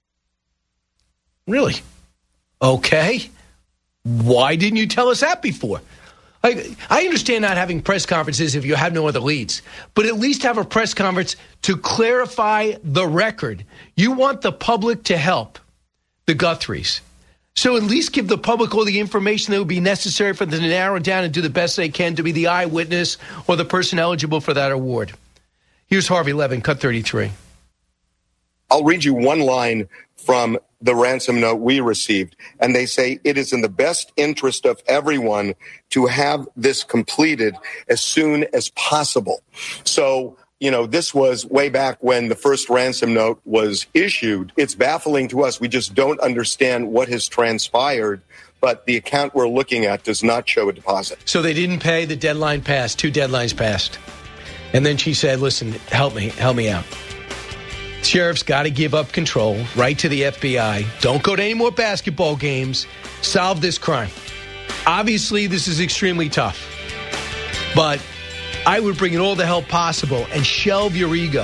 Really? Okay. Why didn't you tell us that before? I, I understand not having press conferences if you have no other leads, but at least have a press conference to clarify the record. You want the public to help the Guthries. So at least give the public all the information that would be necessary for them to narrow down and do the best they can to be the eyewitness or the person eligible for that award. Here's Harvey Levin, cut thirty-three. I'll read you one line from the ransom note we received, and they say, it is in the best interest of everyone to have this completed as soon as possible. So, you know, this was way back when the first ransom note was issued. It's baffling to us. We just don't understand what has transpired, but the account we're looking at does not show a deposit. So they didn't pay, the deadline passed, two deadlines passed. And then she said, listen, help me, help me out. Sheriff's got to give up control, right to the F B I. Don't go to any more basketball games. Solve this crime. Obviously, this is extremely tough. But I would bring in all the help possible and shelve your ego.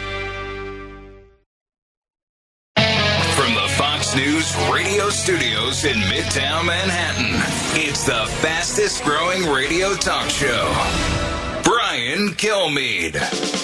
From the Fox News radio studios in Midtown Manhattan, it's the fastest growing radio talk show. Brian Kilmeade.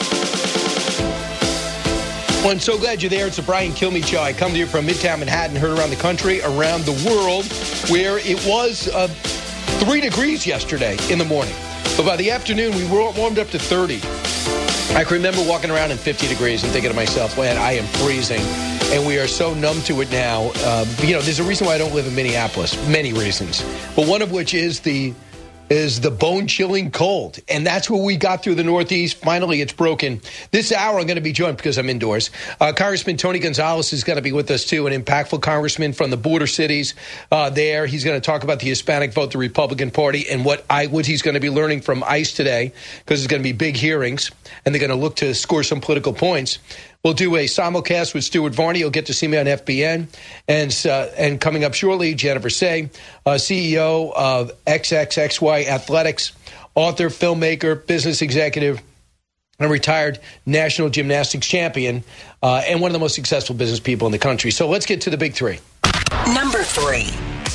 Well, I'm so glad you're there. It's the Brian Kilmeade Show. I come to you from Midtown Manhattan, heard around the country, around the world, where it was uh, three degrees yesterday in the morning. But by the afternoon, we were warmed up to thirty. I can remember walking around in fifty degrees and thinking to myself, man, I am freezing. And we are so numb to it now. Uh, you know, there's a reason why I don't live in Minneapolis. Many reasons. But one of which is the is the bone-chilling cold. And that's what we got through the Northeast. Finally, it's broken. This hour, I'm going to be joined, because I'm indoors. Uh, Congressman Tony Gonzalez is going to be with us, too, an impactful congressman from the border cities uh, there. He's going to talk about the Hispanic vote, the Republican Party, and what I what he's going to be learning from ICE today, because there's going to be big hearings, and they're going to look to score some political points. We'll do a simulcast with Stuart Varney. You'll get to see me on F B N. And uh, and coming up shortly, Jennifer Say, uh, C E O of X X X Y Athletics, author, filmmaker, business executive, a retired national gymnastics champion, uh, and one of the most successful business people in the country. So let's get to the big three. Number three.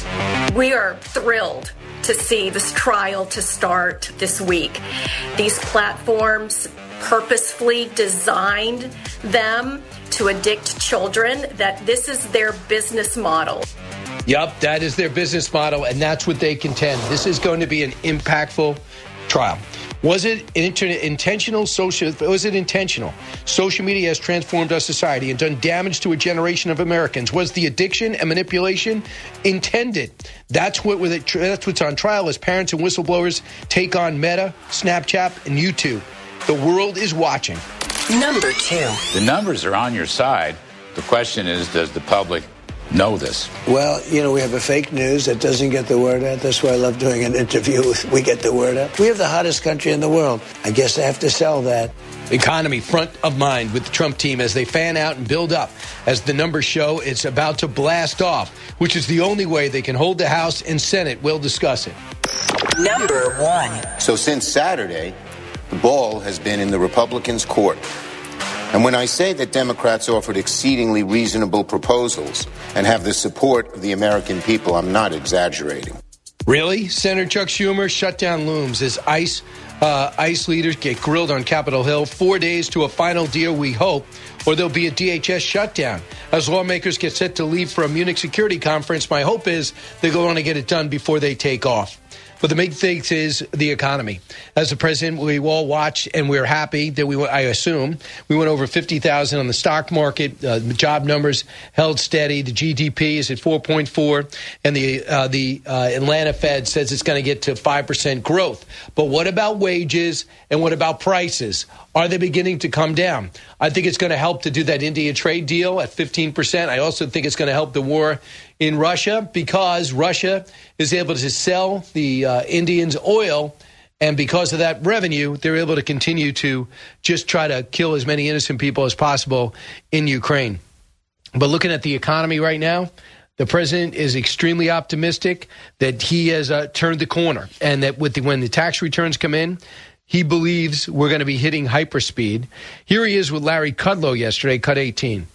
We are thrilled to see this trial to start this week. These platforms purposefully designed them to addict children, that this is their business model. Yup, that is their business model, and that's what they contend. This is going to be an impactful trial. Was it inter- intentional? Social? Was it intentional? Social media has transformed our society and done damage to a generation of Americans. Was the addiction and manipulation intended? That's what. It, that's what's on trial as parents and whistleblowers take on Meta, Snapchat, and YouTube. The world is watching. Number two. The numbers are on your side. The question is, does the public know this? Well, you know, we have a fake news that doesn't get the word out. That's why I love doing an interview with We Get the Word Out. We have the hottest country in the world. I guess I have to sell that. Economy front of mind with the Trump team as they fan out and build up. As the numbers show, it's about to blast off, which is the only way they can hold the House and Senate. We'll discuss it. Number one. So since Saturday, the ball has been in the Republicans' court. And when I say that Democrats offered exceedingly reasonable proposals and have the support of the American people, I'm not exaggerating. Really? Senator Chuck Schumer, shutdown looms as ICE uh, ICE leaders get grilled on Capitol Hill. Four days to a final deal, we hope, or there'll be a D H S shutdown. As lawmakers get set to leave for a Munich security conference, my hope is they're going to get it done before they take off. But the big thing is the economy. As the president, we all watched and we're happy that we, I assume, we went over fifty thousand on the stock market. Uh, job numbers held steady. The G D P is at four point four, and the uh, the uh, Atlanta Fed says it's going to get to five percent growth. But what about wages and what about prices? Are they beginning to come down? I think it's going to help to do that India trade deal at fifteen percent. I also think it's going to help the war in Russia because Russia is able to sell the uh, Indians oil, and because of that revenue, they're able to continue to just try to kill as many innocent people as possible in Ukraine. But looking at the economy right now, the president is extremely optimistic that he has uh, turned the corner and that with the, when the tax returns come in, he believes we're going to be hitting hyperspeed. Here he is with Larry Kudlow yesterday, cut eighteen.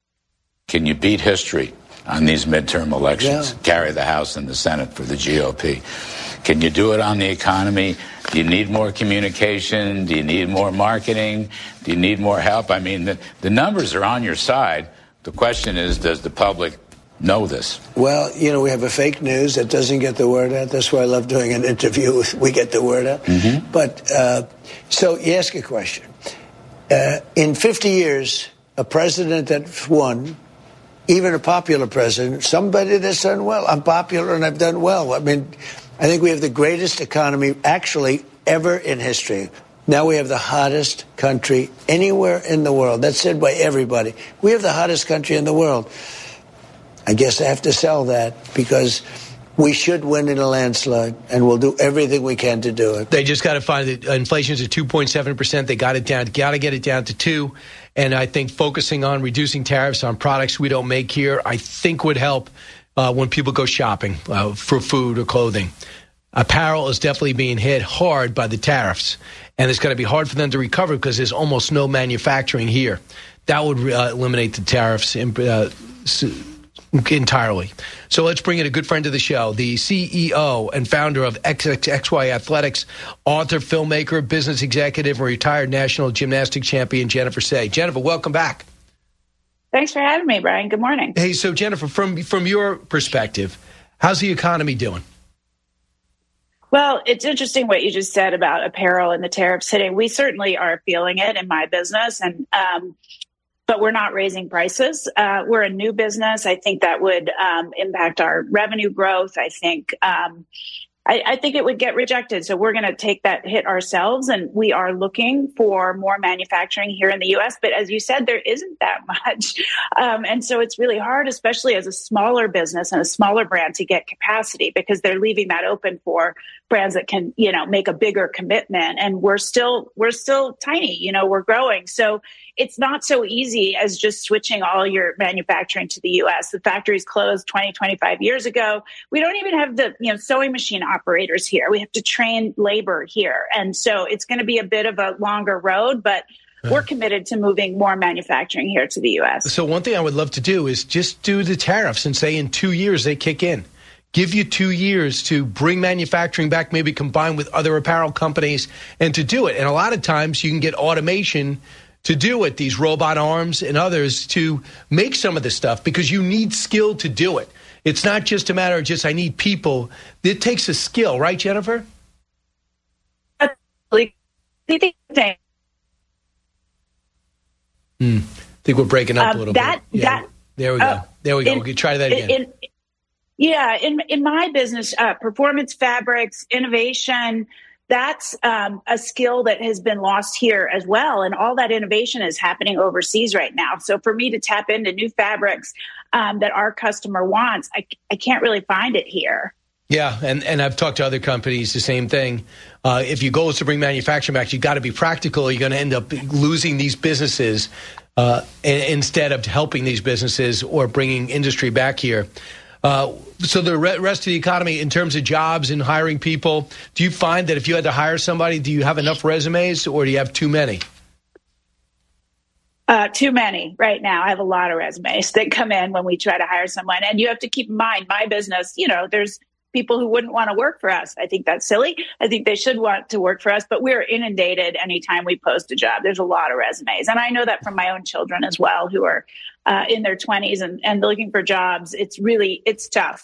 Can you beat history on these midterm elections, Yeah. carry the House and the Senate for the G O P? Can you do it on the economy? Do you need more communication? Do you need more marketing? Do you need more help? I mean, the, the numbers are on your side. The question is, does the public know this? Well, you know, we have a fake news that doesn't get the word out. That's why I love doing an interview with We Get the Word Out. Mm-hmm. But uh, so you ask a question. Uh, in fifty years, a president that won, even a popular president, somebody that's done well. I'm popular and I've done well. I mean, I think we have the greatest economy actually ever in history. Now we have the hottest country anywhere in the world. That's said by everybody. We have the hottest country in the world. I guess I have to sell that because we should win in a landslide, and we'll do everything we can to do it. They just got to find that inflation's at two point seven percent. They got it down, got to get it down to two. And I think focusing on reducing tariffs on products we don't make here, I think would help uh, when people go shopping uh, for food or clothing. Apparel is definitely being hit hard by the tariffs, and it's going to be hard for them to recover because there's almost no manufacturing here. That would uh, eliminate the tariffs in, uh, entirely. So let's bring in a good friend of the show, the C E O and founder of X X X Y Athletics, author, filmmaker, business executive, and retired national gymnastics champion, Jennifer Sey. Jennifer, welcome back. Thanks for having me, Brian. Good morning. Hey, so Jennifer, from from your perspective, how's the economy doing? Well, it's interesting what you just said about apparel and the tariffs hitting. We certainly are feeling it in my business, and um, but we're not raising prices. Uh, we're a new business. I think that would um, impact our revenue growth. I think um, I, I think it would get rejected. So we're going to take that hit ourselves, and we are looking for more manufacturing here in the U S. But as you said, there isn't that much, um, and so it's really hard, especially as a smaller business and a smaller brand, to get capacity because they're leaving that open for brands that can, you know, make a bigger commitment. And we're still we're still tiny. You know, we're growing. So it's not so easy as just switching all your manufacturing to the U S. The factories closed twenty, twenty-five years ago. We don't even have the, you know, sewing machine operators here. We have to train labor here. And so it's going to be a bit of a longer road, but we're committed to moving more manufacturing here to the U S. So one thing I would love to do is just do the tariffs and say in two years they kick in. Give you two years to bring manufacturing back, maybe combine with other apparel companies and to do it. And a lot of times you can get automation to do it, these robot arms and others to make some of this stuff because you need skill to do it. It's not just a matter of just I need people. It takes a skill, right, Jennifer? Hmm. I think we're breaking up um, a little that, bit. Yeah. That, there we go. uh, there we go. In, we can try that again. In, yeah, in in my business, uh, performance fabrics, innovation, that's um, a skill that has been lost here as well. And all that innovation is happening overseas right now. So for me to tap into new fabrics um, that our customer wants, I, I can't really find it here. Yeah, and, and I've talked to other companies, the same thing. Uh, if your goal is to bring manufacturing back, you've got to be practical. You're going to end up losing these businesses uh, instead of helping these businesses or bringing industry back here. Uh, so the re- rest of the economy, in terms of jobs and hiring people, do you find that if you had to hire somebody, do you have enough resumes or do you have too many? Uh, too many right now. I have a lot of resumes that come in when we try to hire someone. And you have to keep in mind, my business, you know, there's people who wouldn't want to work for us. I think that's silly. I think they should want to work for us, but we're inundated anytime we post a job. There's a lot of resumes. And I know that from my own children as well, who are uh, in their twenties and, and looking for jobs. It's really, it's tough.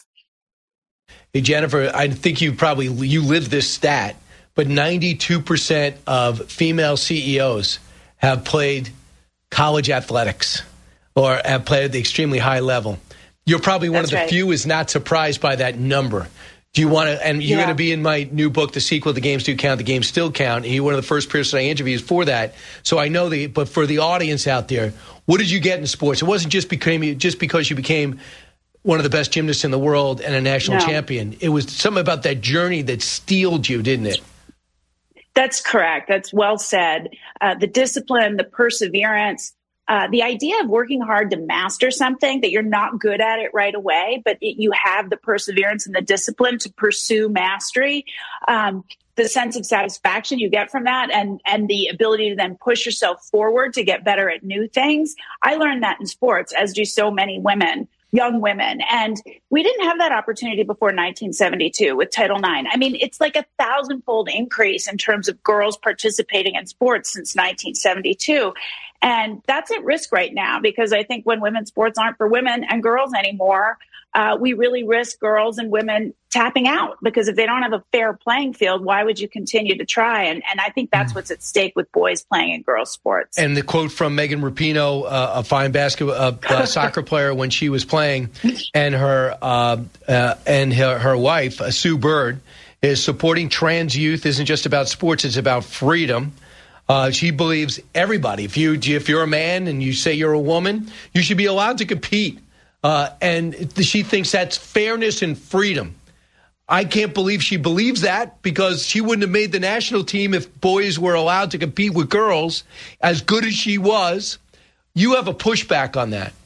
Hey, Jennifer, I think you probably, you live this stat, but ninety-two percent of female C E Os have played college athletics or have played at the extremely high level. You're probably one That's of the right. few is not surprised by that number. Do you want to, and you're yeah. going to be in my new book, The Sequel, The Games Do Count, The Games Still Count. And you're one of the first person I interviewed for that. So I know the, but for the audience out there, what did you get in sports? It wasn't just became just because you became one of the best gymnasts in the world and a national no. champion. It was something about that journey that steeled you, didn't it? That's correct. That's well said. Uh, the discipline, the perseverance, Uh, the idea of working hard to master something that you're not good at it right away, but it, you have the perseverance and the discipline to pursue mastery, um, the sense of satisfaction you get from that and, and the ability to then push yourself forward to get better at new things. I learned that in sports, as do so many women, young women. And we didn't have that opportunity before nineteen seventy-two with Title nine. I mean, it's like a thousandfold increase in terms of girls participating in sports since nineteen seventy-two. And that's at risk right now because I think when women's sports aren't for women and girls anymore, uh, we really risk girls and women tapping out because if they don't have a fair playing field, why would you continue to try? And, and I think that's what's at stake with boys playing in girls' sports. And the quote from Megan Rapinoe, uh, a fine basketball uh, uh, soccer player when she was playing, and her uh, uh, and her, her wife, uh, Sue Bird, is supporting trans youth isn't just about sports; it's about freedom. Uh, she believes everybody, if you if you're a man and you say you're a woman, you should be allowed to compete. Uh, and she thinks that's fairness and freedom. I can't believe she believes that because she wouldn't have made the national team if boys were allowed to compete with girls as good as she was. You have a pushback on that.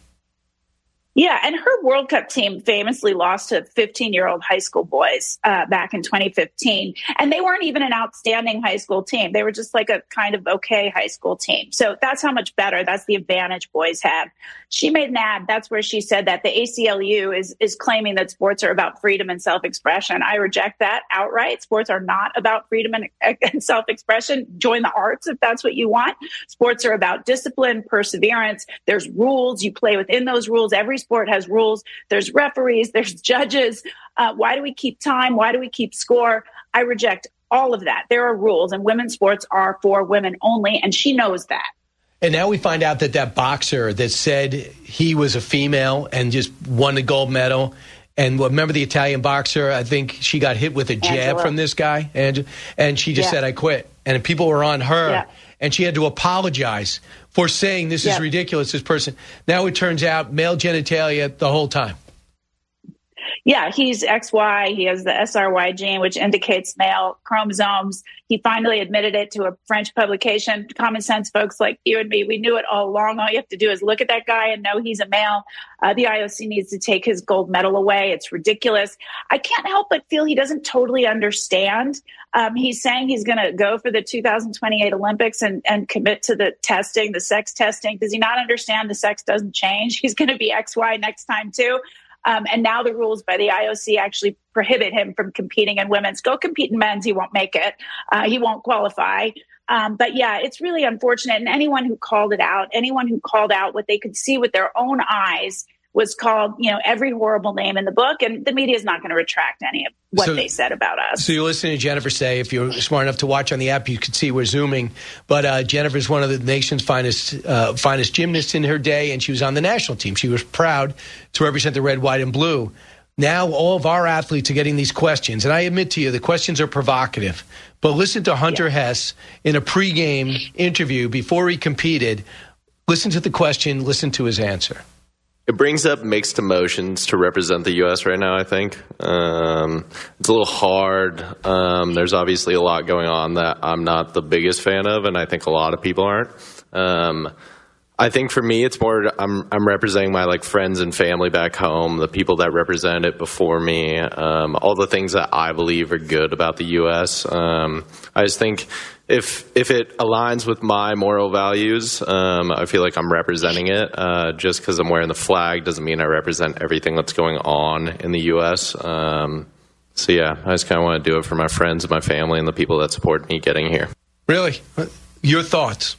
Yeah, and her World Cup team famously lost to fifteen-year-old high school boys uh, back in twenty fifteen. And they weren't even an outstanding high school team. They were just like a kind of okay high school team. So that's how much better. That's the advantage boys have. She made an ad. That's where she said that the A C L U is, is claiming that sports are about freedom and self-expression. I reject that outright. Sports are not about freedom and, and self-expression. Join the arts if that's what you want. Sports are about discipline, perseverance. There's rules. You play within those rules. Every sport has rules. There's referees. There's judges. Uh, why do we keep time? Why do we keep score? I reject all of that. There are rules, and women's sports are for women only, and she knows that. And now we find out that that boxer that said he was a female and just won the gold medal. And remember the Italian boxer? I think she got hit with a jab Angela. from this guy. And, and she just yeah. said, I quit. And people were on her. Yeah. And she had to apologize for saying this yeah. is ridiculous, this person. Now it turns out male genitalia the whole time. Yeah, he's X Y. He has the S R Y gene, which indicates male chromosomes. He finally admitted it to a French publication. Common sense folks like you and me, we knew it all along. All you have to do is look at that guy and know he's a male. Uh, the I O C needs to take his gold medal away. It's ridiculous. I can't help but feel he doesn't totally understand. Um, he's saying he's going to go for the two thousand twenty-eight Olympics and, and commit to the testing, the sex testing. Does he not understand the sex doesn't change? He's going to be X Y next time, too. Um, and now the rules by the I O C actually prohibit him from competing in women's. Go compete in men's. He won't make it. Uh, he won't qualify. Um, but yeah, it's really unfortunate. And anyone who called it out, anyone who called out what they could see with their own eyes was called, you know, every horrible name in the book. And the media is not going to retract any of what so, they said about us. So you're listening to Jennifer say, if you're smart enough to watch on the app, you can see we're zooming. But uh, Jennifer's one of the nation's finest uh, finest gymnasts in her day, and she was on the national team. She was proud to represent the red, white, and blue. Now all of our athletes are getting these questions. And I admit to you, the questions are provocative. But listen to Hunter yeah. Hess in a pregame interview before he competed. Listen to the question. Listen to his answer. It brings up mixed emotions to represent the U S right now, I think. Um, it's a little hard. Um, there's obviously a lot going on that I'm not the biggest fan of, and I think a lot of people aren't. Um, I think for me, it's more I'm I'm representing my like friends and family back home, the people that represented it before me, um, all the things that I believe are good about the U S. Um, I just think if if it aligns with my moral values, um, I feel like I'm representing it. Uh, just because I'm wearing the flag doesn't mean I represent everything that's going on in the U S. Um, so yeah, I just kind of want to do it for my friends and my family and the people that support me getting here. Really? Your thoughts?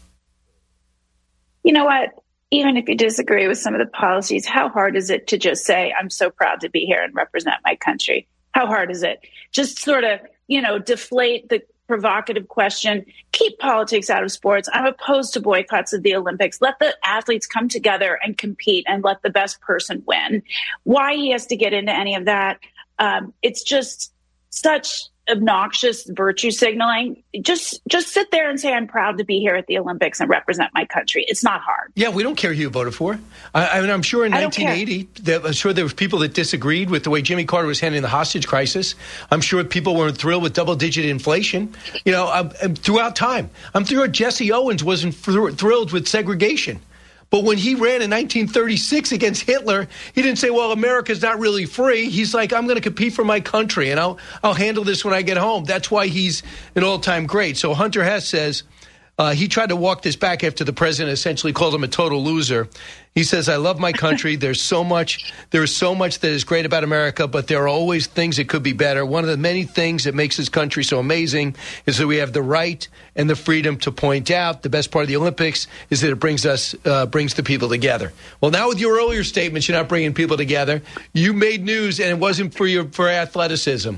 You know what? Even if you disagree with some of the policies, how hard is it to just say, I'm so proud to be here and represent my country? How hard is it? Just sort of, you know, deflate the provocative question, keep politics out of sports. I'm opposed to boycotts of the Olympics. Let the athletes come together and compete and let the best person win. Why he has to get into any of that, um, it's just such obnoxious virtue signaling. Just just sit there and say, I'm proud to be here at the Olympics and represent my country. It's not hard. Yeah, we don't care who you voted for. I, I mean, I'm sure in nineteen eighty, that, I'm sure there were people that disagreed with the way Jimmy Carter was handling the hostage crisis. I'm sure people weren't thrilled with double-digit inflation. You know, I'm, I'm, throughout time. I'm sure Jesse Owens wasn't thr- thrilled with segregation. But when he ran in nineteen thirty-six against Hitler, he didn't say, well, America's not really free. He's like, I'm going to compete for my country, and I'll I'll handle this when I get home. That's why he's an all-time great. So Hunter Hess says uh, he tried to walk this back after the president essentially called him a total loser. He says, I love my country. There's so much, there is so much that is great about America, but there are always things that could be better. One of the many things that makes this country so amazing is that we have the right and the freedom to point out. The best part of the Olympics is that it brings us, uh, brings the people together. Well, now with your earlier statements, you're not bringing people together. You made news, and it wasn't for your for athleticism.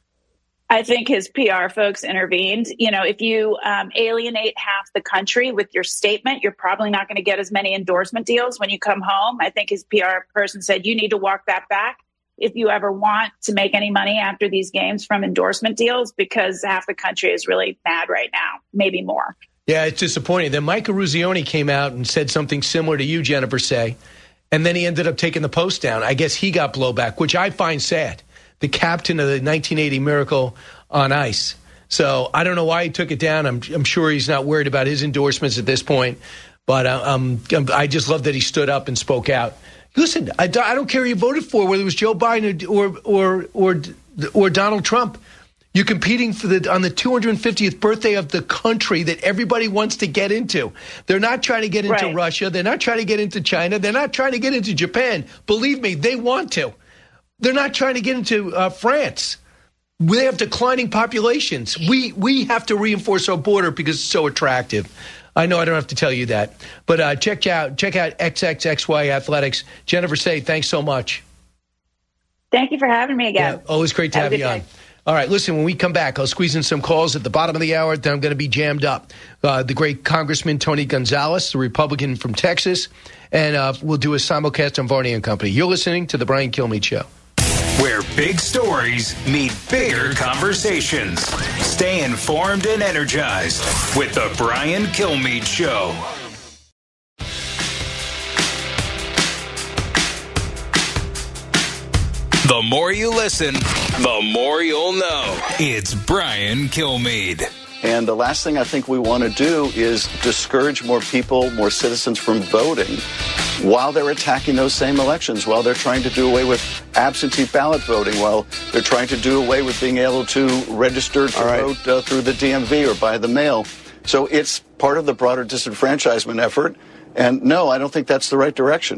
I think his P R folks intervened. You know, if you um, alienate half the country with your statement, you're probably not going to get as many endorsement deals when you come home. I think his P R person said, you need to walk that back if you ever want to make any money after these games from endorsement deals, because half the country is really mad right now, maybe more. Yeah, it's disappointing. Then Mike Eruzione came out and said something similar to you, Jennifer, say, and then he ended up taking the post down. I guess he got blowback, which I find sad. The captain of the nineteen eighty Miracle on Ice. So I don't know why he took it down. I'm, I'm sure he's not worried about his endorsements at this point. But um, I just love that he stood up and spoke out. Listen, I, I don't care who you voted for, whether it was Joe Biden or or or or Donald Trump. You're competing for the on the two hundred fiftieth birthday of the country that everybody wants to get into. They're not trying to get into right. Russia. They're not trying to get into China. They're not trying to get into Japan. Believe me, they want to. They're not trying to get into uh, France. They have declining populations. We we have to reinforce our border because it's so attractive. I know I don't have to tell you that. But uh, check out check out X X X Y Athletics. Jennifer Say, thanks so much. Thank you for having me again. Yeah, always great to have, have you on. Day. All right, listen, when we come back, I'll squeeze in some calls at the bottom of the hour. Then I'm going to be jammed up. Uh, the great Congressman Tony Gonzalez, the Republican from Texas, and uh, we'll do a simulcast on Varney and Company. You're listening to The Brian Kilmeade Show. Where big stories meet bigger conversations. Stay informed and energized with The Brian Kilmeade Show. The more you listen, the more you'll know. It's Brian Kilmeade. And the last thing I think we want to do is discourage more people, more citizens from voting while they're attacking those same elections, while they're trying to do away with absentee ballot voting, while they're trying to do away with being able to register to right. vote uh, through the D M V or by the mail. So it's part of the broader disenfranchisement effort. And no, I don't think that's the right direction.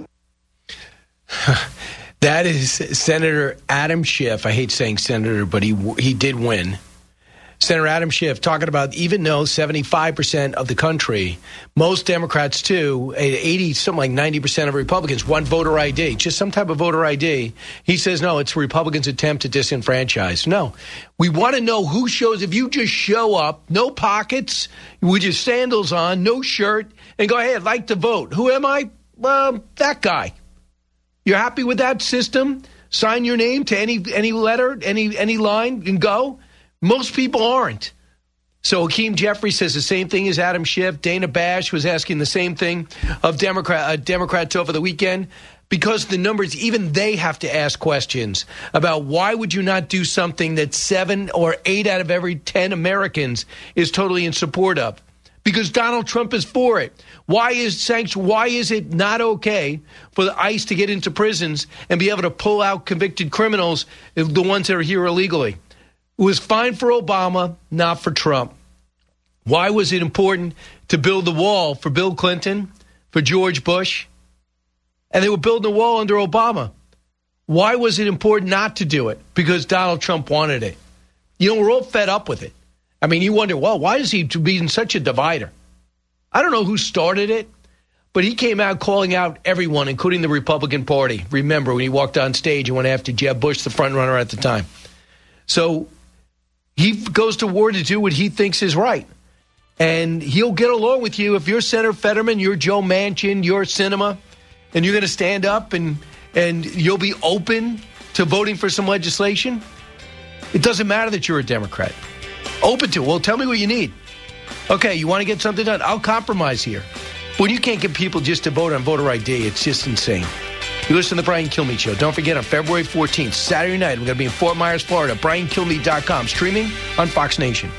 That is Senator Adam Schiff. I hate saying senator, but he he did win. Senator Adam Schiff talking about even though seventy-five percent of the country, most Democrats too, eighty, something like ninety percent of Republicans want voter I D, just some type of voter I D. He says, no, it's Republicans' attempt to disenfranchise. No, we want to know who shows. If you just show up, no pockets, with your sandals on, no shirt, and go, hey, I'd like to vote. Who am I? Well, that guy. You're happy with that system? Sign your name to any any letter, any any line, and go. Most people aren't. So Hakeem Jeffries says the same thing as Adam Schiff. Dana Bash was asking the same thing of Democrat, uh, Democrats over the weekend because the numbers, even they have to ask questions about why would you not do something that seven or eight out of every ten Americans is totally in support of? Because Donald Trump is for it. Why is sanction? Why is it not okay for the ICE to get into prisons and be able to pull out convicted criminals, the ones that are here illegally? It was fine for Obama, not for Trump. Why was it important to build the wall for Bill Clinton, for George Bush? And they were building the wall under Obama. Why was it important not to do it? Because Donald Trump wanted it. You know, we're all fed up with it. I mean, you wonder, well, why is he being such a divider? I don't know who started it, but he came out calling out everyone, including the Republican Party. Remember, when he walked on stage and went after Jeb Bush, the front runner at the time. So he goes to war to do what he thinks is right. And he'll get along with you. If you're Senator Fetterman, you're Joe Manchin, you're Sinema, and you're going to stand up and, and you'll be open to voting for some legislation, it doesn't matter that you're a Democrat. Open to it. Well, tell me what you need. Okay, you want to get something done? I'll compromise here. When you can't get people just to vote on voter I D, it's just insane. You listen to the Brian Kilmeade Show. Don't forget, on February fourteenth, Saturday night, we're going to be in Fort Myers, Florida. Brian Kilmeade dot com, streaming on Fox Nation.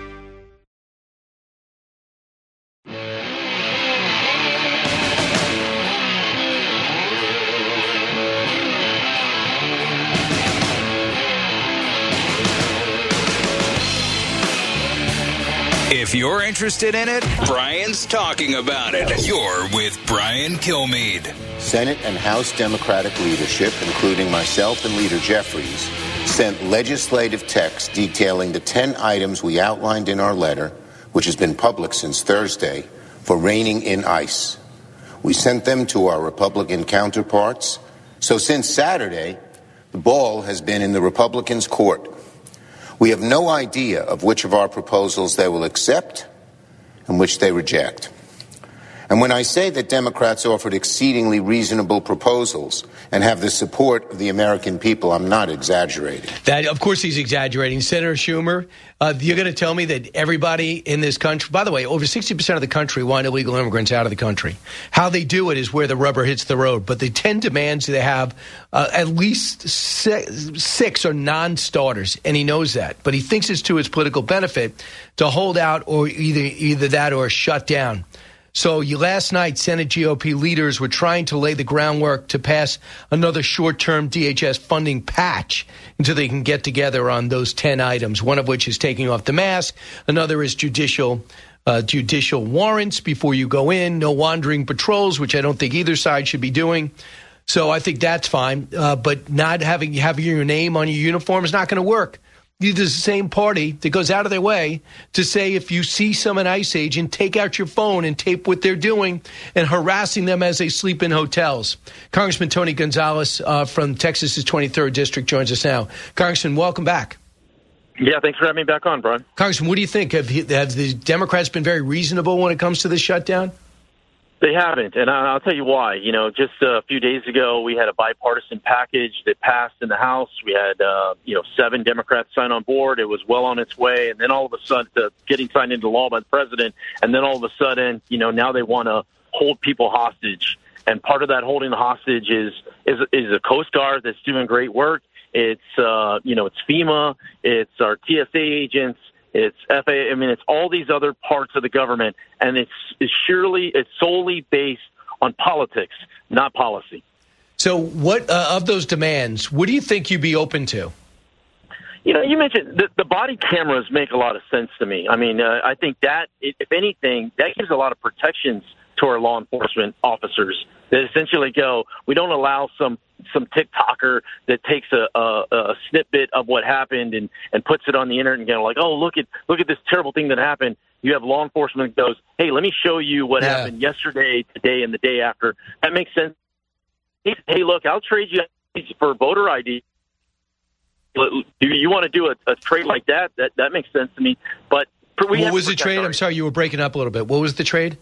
If you're interested in it, Brian's talking about it. You're with Brian Kilmeade. Senate and House Democratic leadership, including myself and Leader Jeffries, sent legislative text detailing the ten items we outlined in our letter, which has been public since Thursday, for reining in ICE. We sent them to our Republican counterparts. So since Saturday, the ball has been in the Republicans' court. We have no idea of which of our proposals they will accept and which they reject. And when I say that Democrats offered exceedingly reasonable proposals and have the support of the American people, I'm not exaggerating. That, of course, he's exaggerating. Senator Schumer, uh, you're going to tell me that everybody in this country, by the way, over sixty percent of the country want illegal immigrants out of the country. How they do it is where the rubber hits the road. But the ten demands they have, uh, at least six, six are non-starters, and he knows that. But he thinks it's to his political benefit to hold out or either either that or shut down. So you, last night, Senate G O P leaders were trying to lay the groundwork to pass another short-term D H S funding patch until they can get together on those ten items, one of which is taking off the mask. Another is judicial uh, judicial warrants before you go in, no wandering patrols, which I don't think either side should be doing. So I think that's fine. Uh, but not having, having your name on your uniform is not going to work. There's the same party that goes out of their way to say if you see some an ICE agent, take out your phone and tape what they're doing and harassing them as they sleep in hotels. Congressman Tony Gonzalez uh, from Texas's twenty-third District joins us now. Congressman, welcome back. Yeah, thanks for having me back on, Brian. Congressman, what do you think? Have, have the Democrats been very reasonable when it comes to the shutdown? They haven't, and I'll tell you why. You know, just a few days ago, we had a bipartisan package that passed in the House. We had, uh, you know, seven Democrats sign on board. It was well on its way, and then all of a sudden, uh, getting signed into law by the president, and then all of a sudden, you know, now they want to hold people hostage. And part of that holding the hostage is is is a Coast Guard that's doing great work. it's uh, you know, it's FEMA, it's our T S A agents, it's F A A. I mean, it's all these other parts of the government, and it's, it's surely it's solely based on politics, not policy. So, what uh, of those demands? What do you think you'd be open to? You know, you mentioned the, the body cameras make a lot of sense to me. I mean, uh, I think that, if anything, that gives a lot of protections to our law enforcement officers that essentially go, we don't allow some some TikToker that takes a, a, a snippet of what happened and, and puts it on the internet and go like, oh, look at look at this terrible thing that happened. You have law enforcement that goes, hey, let me show you what yeah. happened yesterday, today, and the day after. That makes sense. Hey, look, I'll trade you for voter I D. Do you want to do a, a trade like that? That that makes sense to me. But we what was the trade? Our- I'm sorry, you were breaking up a little bit. What was the trade?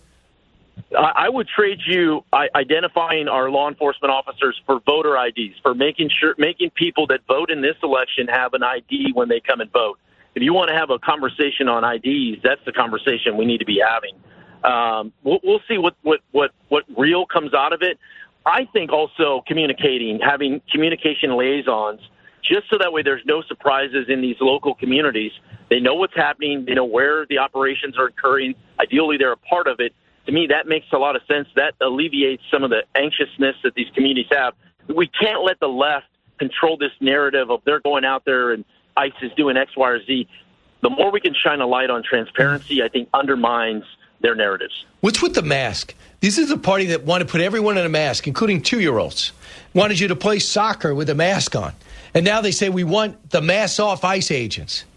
I would trade you identifying our law enforcement officers for voter I Ds, for making sure making people that vote in this election have an I D when they come and vote. If you want to have a conversation on I Ds, that's the conversation we need to be having. Um, we'll, we'll see what, what, what, what real comes out of it. I think also communicating, having communication liaisons, just so that way there's no surprises in these local communities. They know what's happening. They know where the operations are occurring. Ideally, they're a part of it. To me, that makes a lot of sense. That alleviates some of the anxiousness that these communities have. We can't let the left control this narrative of they're going out there and ICE is doing X, Y, or Z. The more we can shine a light on transparency, I think undermines their narratives. What's with the mask? This is a party that wanted to put everyone in a mask, including two-year-olds. Wanted you to play soccer with a mask on. And now they say we want the mask off ICE agents.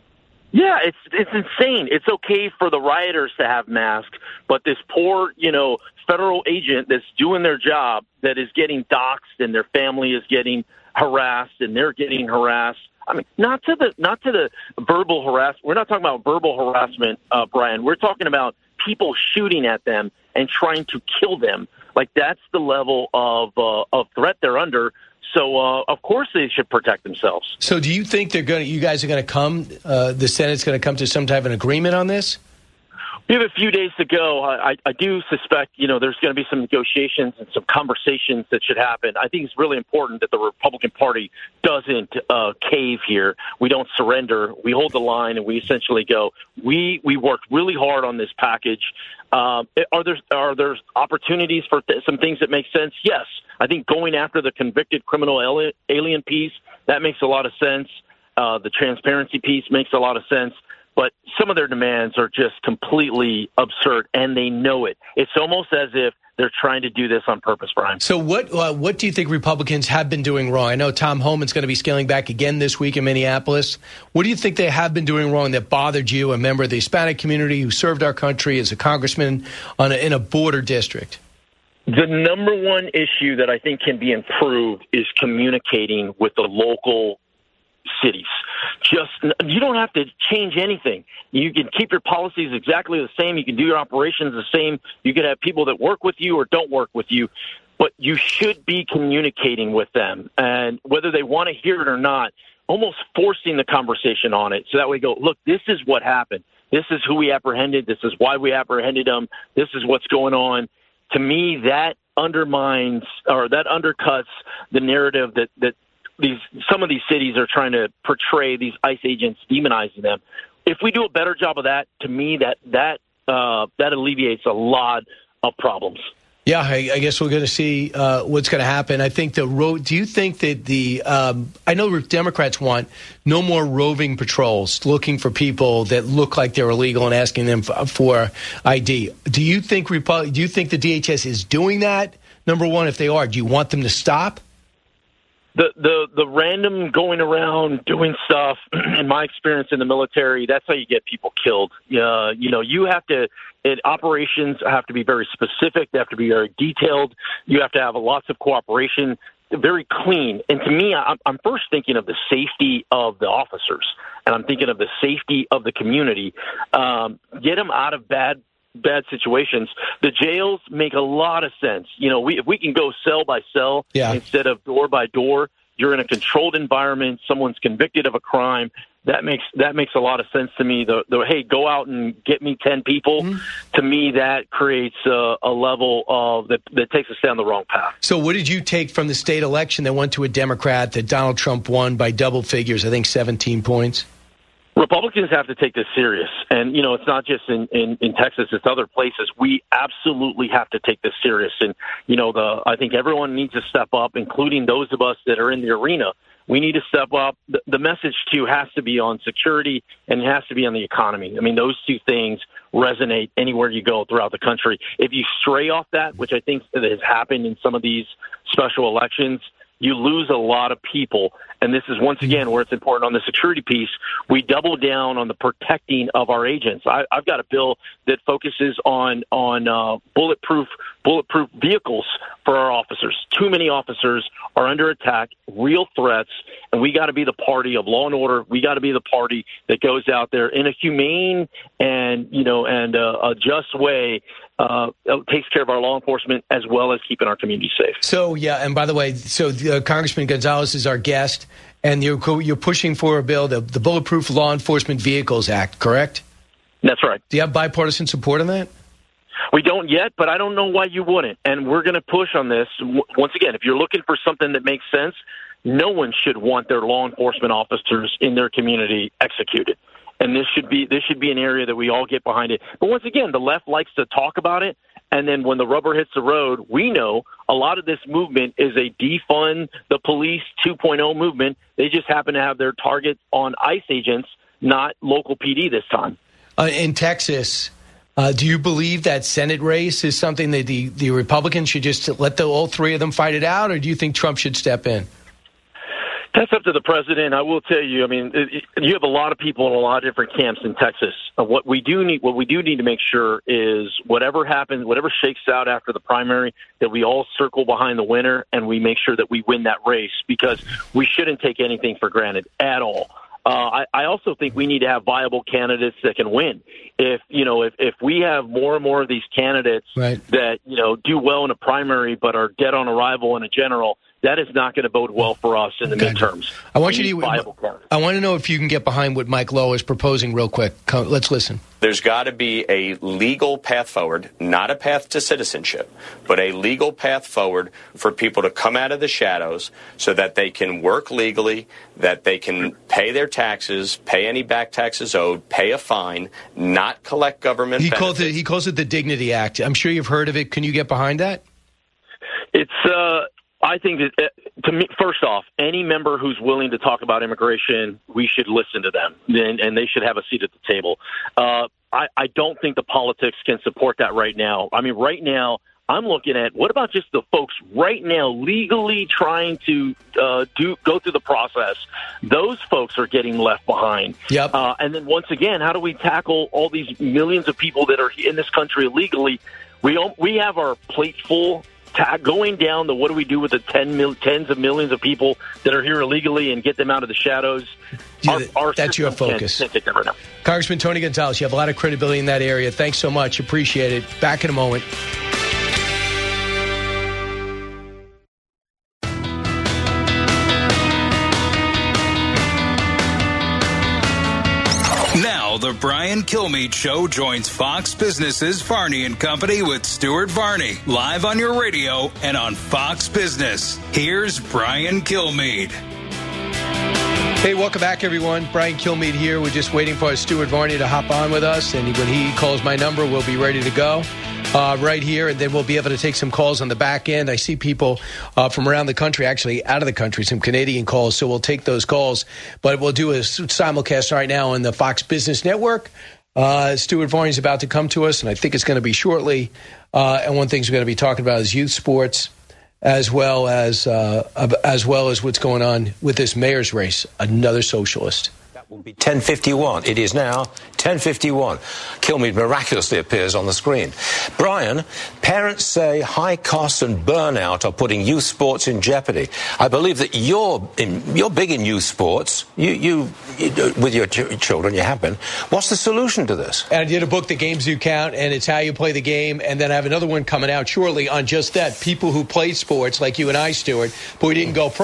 Yeah, it's it's insane. It's okay for the rioters to have masks, but this poor, you know, federal agent that's doing their job that is getting doxxed and their family is getting harassed and they're getting harassed. I mean, not to the not to the verbal harassment. We're not talking about verbal harassment, uh, Brian. We're talking about people shooting at them and trying to kill them. Like that's the level of uh, of threat they're under. So, uh, of course, they should protect themselves. So do you think they're going? You guys are going to come, uh, the Senate's going to come to some type of an agreement on this? We have a few days to go. I, I do suspect, you know, there's going to be some negotiations and some conversations that should happen. I think it's really important that the Republican Party doesn't uh, cave here. We don't surrender. We hold the line, and we essentially go, we we worked really hard on this package. Uh, are there are there opportunities for th- some things that make sense? Yes. I think going after the convicted criminal alien, alien piece, that makes a lot of sense. Uh, the transparency piece makes a lot of sense. But some of their demands are just completely absurd, and they know it. It's almost as if they're trying to do this on purpose, Brian. So what uh, what do you think Republicans have been doing wrong? I know Tom Homan's going to be scaling back again this week in Minneapolis. What do you think they have been doing wrong that bothered you, a member of the Hispanic community who served our country as a congressman on a, in a border district? The number one issue that I think can be improved is communicating with the local cities. Just you don't have to change anything. You can keep your policies exactly the same. You can do your operations the same. You can have people that work with you or don't work with you, but you should be communicating with them, and whether they want to hear it or not, almost forcing the conversation on it. So that way, go look. This is what happened. This is who we apprehended. This is why we apprehended them. This is what's going on. To me, that undermines or that undercuts the narrative that that. These some of these cities are trying to portray these ICE agents demonizing them. If we do a better job of that, to me, that that uh, that alleviates a lot of problems. Yeah, I, I guess we're going to see uh, what's going to happen. I think the road. Do you think that the? Um, I know Democrats want no more roving patrols looking for people that look like they're illegal and asking them for, for I D. Do you think Repu- Do you think the D H S is doing that? Number one, if they are, do you want them to stop? The, the the random going around doing stuff, in my experience in the military, that's how you get people killed. Uh, you know, you have to, it, operations have to be very specific. They have to be very detailed. You have to have lots of cooperation, very clean. And to me, I'm, I'm first thinking of the safety of the officers, and I'm thinking of the safety of the community. Um, get them out of bad bad situations. The jails make a lot of sense. You know, we if we can go cell by cell yeah. instead of door by door, you're in a controlled environment, someone's convicted of a crime, that makes that makes a lot of sense to me. The, the hey, go out and get me ten people. Mm-hmm. To me, that creates a, a level of that, that takes us down the wrong path. So, what did you take from the state election that went to a Democrat that Donald Trump won by double figures? I think seventeen points. Republicans have to take this serious. And, you know, it's not just in, in, in Texas, it's other places. We absolutely have to take this serious. And, you know, the I think everyone needs to step up, including those of us that are in the arena. We need to step up. The, the message, too, has to be on security and it has to be on the economy. I mean, those two things resonate anywhere you go throughout the country. If you stray off that, which I think has happened in some of these special elections, you lose a lot of people. And this is, once again, where it's important on the security piece. We double down on the protecting of our agents. I, I've got a bill that focuses on on uh, bulletproof bulletproof vehicles for our officers. Too many officers are under attack, real threats, and we got to be the party of law and order. We got to be the party that goes out there in a humane and, you know, and uh, a just way, uh, takes care of our law enforcement as well as keeping our community safe. So, yeah, and by the way, so uh, Congressman Gonzalez is our guest, and you're, you're pushing for a bill, the, the Bulletproof Law Enforcement Vehicles Act, correct? That's right. Do you have bipartisan support on that? We don't yet, but I don't know why you wouldn't. And we're going to push on this. Once again, if you're looking for something that makes sense, no one should want their law enforcement officers in their community executed. And this should be this should be an area that we all get behind it. But once again, the left likes to talk about it, and then when the rubber hits the road, we know a lot of this movement is a defund the police two point oh movement. They just happen to have their target on ICE agents, not local P D this time. Uh, in Texas, uh, do you believe that Senate race is something that the, the Republicans should just let the, all three of them fight it out, or do you think Trump should step in? That's up to the president. I will tell you. I mean, it, you have a lot of people in a lot of different camps in Texas. Uh, what we do need, what we do need to make sure is whatever happens, whatever shakes out after the primary, that we all circle behind the winner and we make sure that we win that race, because we shouldn't take anything for granted at all. Uh, I, I also think we need to have viable candidates that can win. If you know, if, if we have more and more of these candidates right. that you know do well in a primary but are dead on arrival in a general, that is not going to bode well for us in the okay. midterms. I want we you to. Viable candidates. I want to know if you can get behind what Mike Lowe is proposing, real quick. Let's listen. There's got to be a legal path forward, not a path to citizenship, but a legal path forward for people to come out of the shadows so that they can work legally, that they can pay their taxes, pay any back taxes owed, pay a fine, not collect government he benefits. Calls it, he calls it the Dignity Act. I'm sure you've heard of it. Can you get behind that? It's... Uh I think that, to me, first off, any member who's willing to talk about immigration, we should listen to them, and, and they should have a seat at the table. Uh, I, I don't think the politics can support that right now. I mean, right now, I'm looking at what about just the folks right now legally trying to uh, do go through the process? Those folks are getting left behind. Yep. Uh, and then once again, how do we tackle all these millions of people that are in this country illegally? We don't, we have our plate full. Going down the what do we do with the ten mil, tens of millions of people that are here illegally and get them out of the shadows? Yeah, our, our that's your focus. Can't, can't take right now. Congressman Tony Gonzalez, you have a lot of credibility in that area. Thanks so much. Appreciate it. Back in a moment. Now, the Brian Kilmeade Show joins Fox Business's Varney and Company with Stuart Varney, live on your radio and on Fox Business. Here's Brian Kilmeade. Hey, welcome back, everyone. Brian Kilmeade here. We're just waiting for Stuart Varney to hop on with us, and when he calls my number, we'll be ready to go. Uh, right here, and then we'll be able to take some calls on the back end. I see people uh, from around the country, actually out of the country, some Canadian calls, so we'll take those calls. But we'll do a simulcast right now on the Fox Business Network. Uh, Stuart Varney is about to come to us, and I think it's going to be shortly. Uh, and one thing we're going to be talking about is youth sports, as well as uh, as well as what's going on with this mayor's race, another socialist. Will be ten fifty-one. It is now ten fifty-one. Kilmeade miraculously appears on the screen. Brian, parents say high costs and burnout are putting youth sports in jeopardy. I believe that you're in, you're big in youth sports. You, you, you with your ch- children, you have been. What's the solution to this? And I did a book, The Games You Count, and it's how you play the game. And then I have another one coming out shortly on just that. People who played sports, like you and I, Stuart, but we didn't go pro.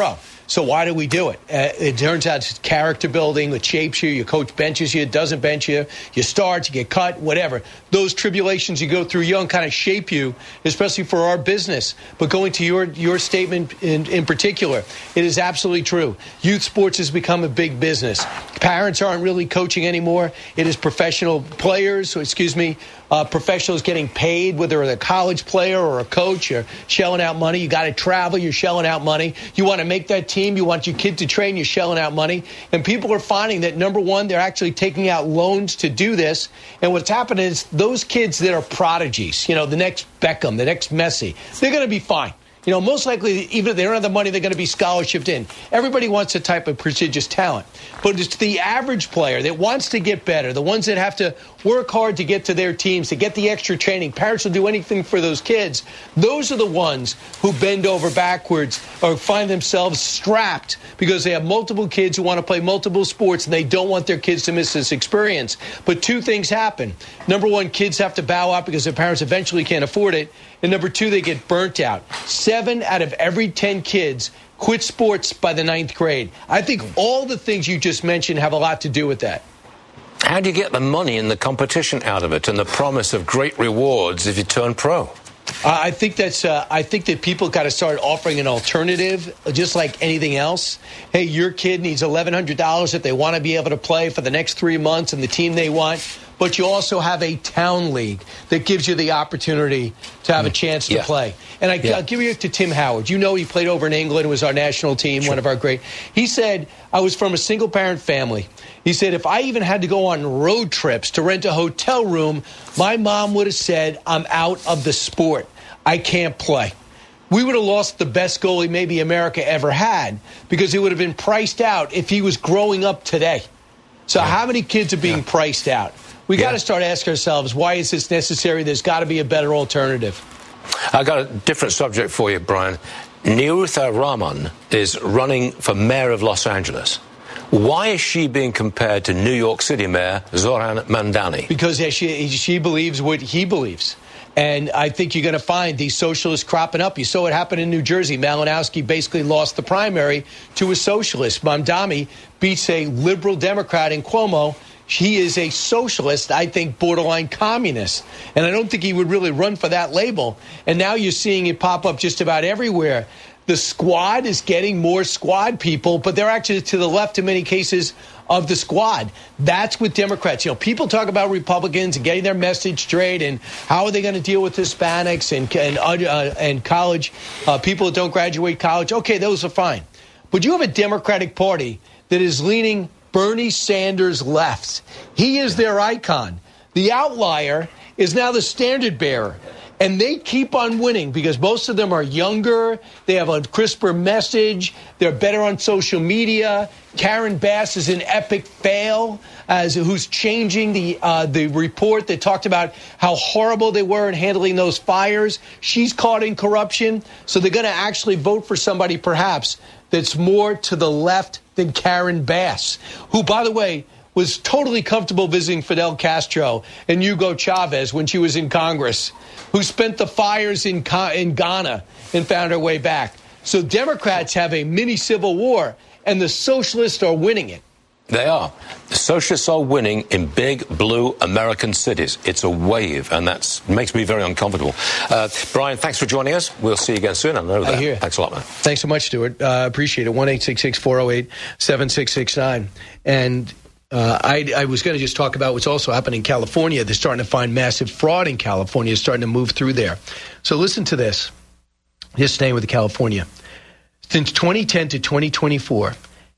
So why do we do it? Uh, it turns out it's character building. It shapes you. Your coach benches you, doesn't bench you. You start, you get cut, whatever. Those tribulations you go through young kind of shape you, especially for our business. But going to your your statement in, in particular, it is absolutely true. Youth sports has become a big business. Parents aren't really coaching anymore. It is professional players, excuse me, uh, professionals getting paid, whether they're a college player or a coach. You're shelling out money. You got to travel. You're shelling out money. You want to make that team. You want your kid to train. You're shelling out money. And people are finding that, number one, they're actually taking out loans to do this. And what's happening is those kids that are prodigies, you know, the next Beckham, the next Messi, they're going to be fine. You know, most likely, even if they don't have the money, they're going to be scholarshiped in. Everybody wants a type of prestigious talent. But it's the average player that wants to get better, the ones that have to work hard to get to their teams, to get the extra training. Parents will do anything for those kids. Those are the ones who bend over backwards or find themselves strapped because they have multiple kids who want to play multiple sports and they don't want their kids to miss this experience. But two things happen. Number one, kids have to bow out because their parents eventually can't afford it. And number two, they get burnt out. Seven out of every ten kids quit sports by the ninth grade. I think all the things you just mentioned have a lot to do with that. How do you get the money and the competition out of it and the promise of great rewards if you turn pro? Uh, I think that's. Uh, I think that people got to start offering an alternative, just like anything else. Hey, your kid needs eleven hundred dollars if they want to be able to play for the next three months and the team they want. But you also have a town league that gives you the opportunity to have a chance to yeah. play. And I, yeah. I'll give you to Tim Howard. You know he played over in England, was our national team, sure. one of our great. He said, I was from a single-parent family. He said, if I even had to go on road trips to rent a hotel room, my mom would have said, I'm out of the sport. I can't play. We would have lost the best goalie maybe America ever had because he would have been priced out if he was growing up today. So yeah. how many kids are being yeah. priced out? We yeah. got to start asking ourselves, why is this necessary? There's got to be a better alternative. I got a different subject for you, Brian. Nirutha Raman is running for mayor of Los Angeles. Why is she being compared to New York City Mayor Zohran Mamdani? Because she, she believes what he believes. And I think you're going to find these socialists cropping up. You saw what happened in New Jersey. Malinowski basically lost the primary to a socialist. Mamdani beats a liberal Democrat in Cuomo. He is a socialist, I think, borderline communist. And I don't think he would really run for that label. And now you're seeing it pop up just about everywhere. The squad is getting more squad people, but they're actually to the left in many cases of the squad. That's with Democrats. You know, people talk about Republicans and getting their message straight and how are they going to deal with Hispanics and and, uh, and college, uh, people that don't graduate college. Okay, those are fine. But you have a Democratic Party that is leaning Bernie Sanders left. He is their icon. The outlier is now the standard bearer. And they keep on winning because most of them are younger. They have a crisper message. They're better on social media. Karen Bass is an epic fail, as who's changing the uh, the report that talked about how horrible they were in handling those fires. She's caught in corruption. So they're going to actually vote for somebody, perhaps, that's more to the left than Karen Bass, who, by the way, was totally comfortable visiting Fidel Castro and Hugo Chavez when she was in Congress, who spent the fires in, in Ghana and found her way back. So Democrats have a mini civil war, and the socialists are winning it. They are. The socialists are winning in big blue American cities. It's a wave, and that makes me very uncomfortable. Uh, Brian, thanks for joining us. We'll see you again soon. I know that. I hear. Thanks a lot, man. Thanks so much, Stuart. Uh, appreciate it. one eight six six, four oh eight, seven six six nine. And uh, I, I was going to just talk about what's also happening in California. They're starting to find massive fraud in California. It's starting to move through there. So listen to this. Just staying with California. Since twenty ten to twenty twenty-four,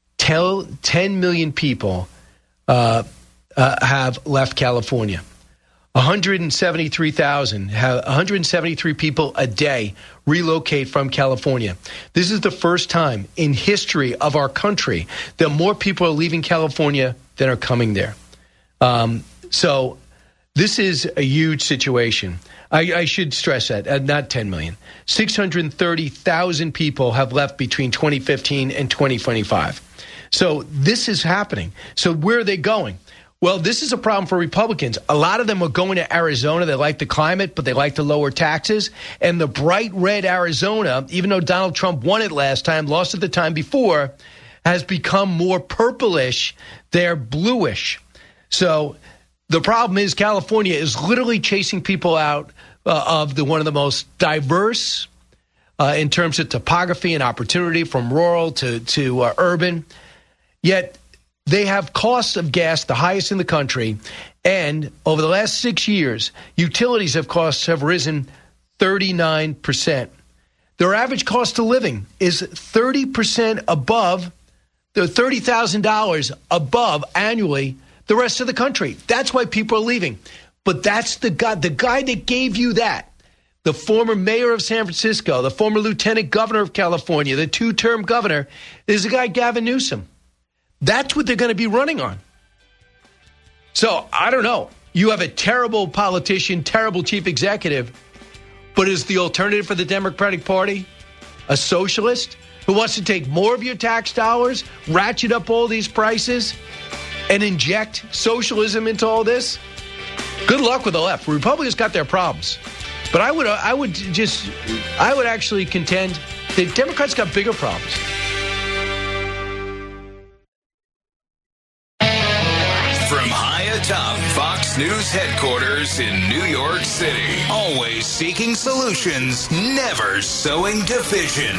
ten million people uh, uh, have left California. one hundred seventy-three thousand, one hundred seventy-three people a day relocate from California. This is the first time in history of our country that more people are leaving California than are coming there. Um, so this is a huge situation. I, I should stress that, uh, not ten million. six hundred thirty thousand people have left between twenty fifteen and twenty twenty-five. So this is happening. So where are they going? Well, this is a problem for Republicans. A lot of them are going to Arizona. They like the climate, but they like to lower taxes. And the bright red Arizona, even though Donald Trump won it last time, lost it the time before, has become more purplish. They're bluish. So the problem is California is literally chasing people out uh, of the one of the most diverse uh, in terms of topography and opportunity, from rural to, to uh, urban. Yet they have costs of gas the highest in the country, and over the last six years, utilities have costs have risen thirty-nine percent. Their average cost of living is thirty percent above, the thirty thousand dollars above annually the rest of the country. That's why people are leaving. But that's the guy, the guy that gave you that, the former mayor of San Francisco, the former lieutenant governor of California, the two-term governor, is the guy Gavin Newsom. That's what they're going to be running on. So, I don't know. You have a terrible politician, terrible chief executive, but is the alternative for the Democratic Party a socialist who wants to take more of your tax dollars, ratchet up all these prices, and inject socialism into all this? Good luck with the left. Republicans got their problems. But I would, I would just, I would actually contend that Democrats got bigger problems. From high atop Fox News headquarters in New York City, always seeking solutions, never sowing division.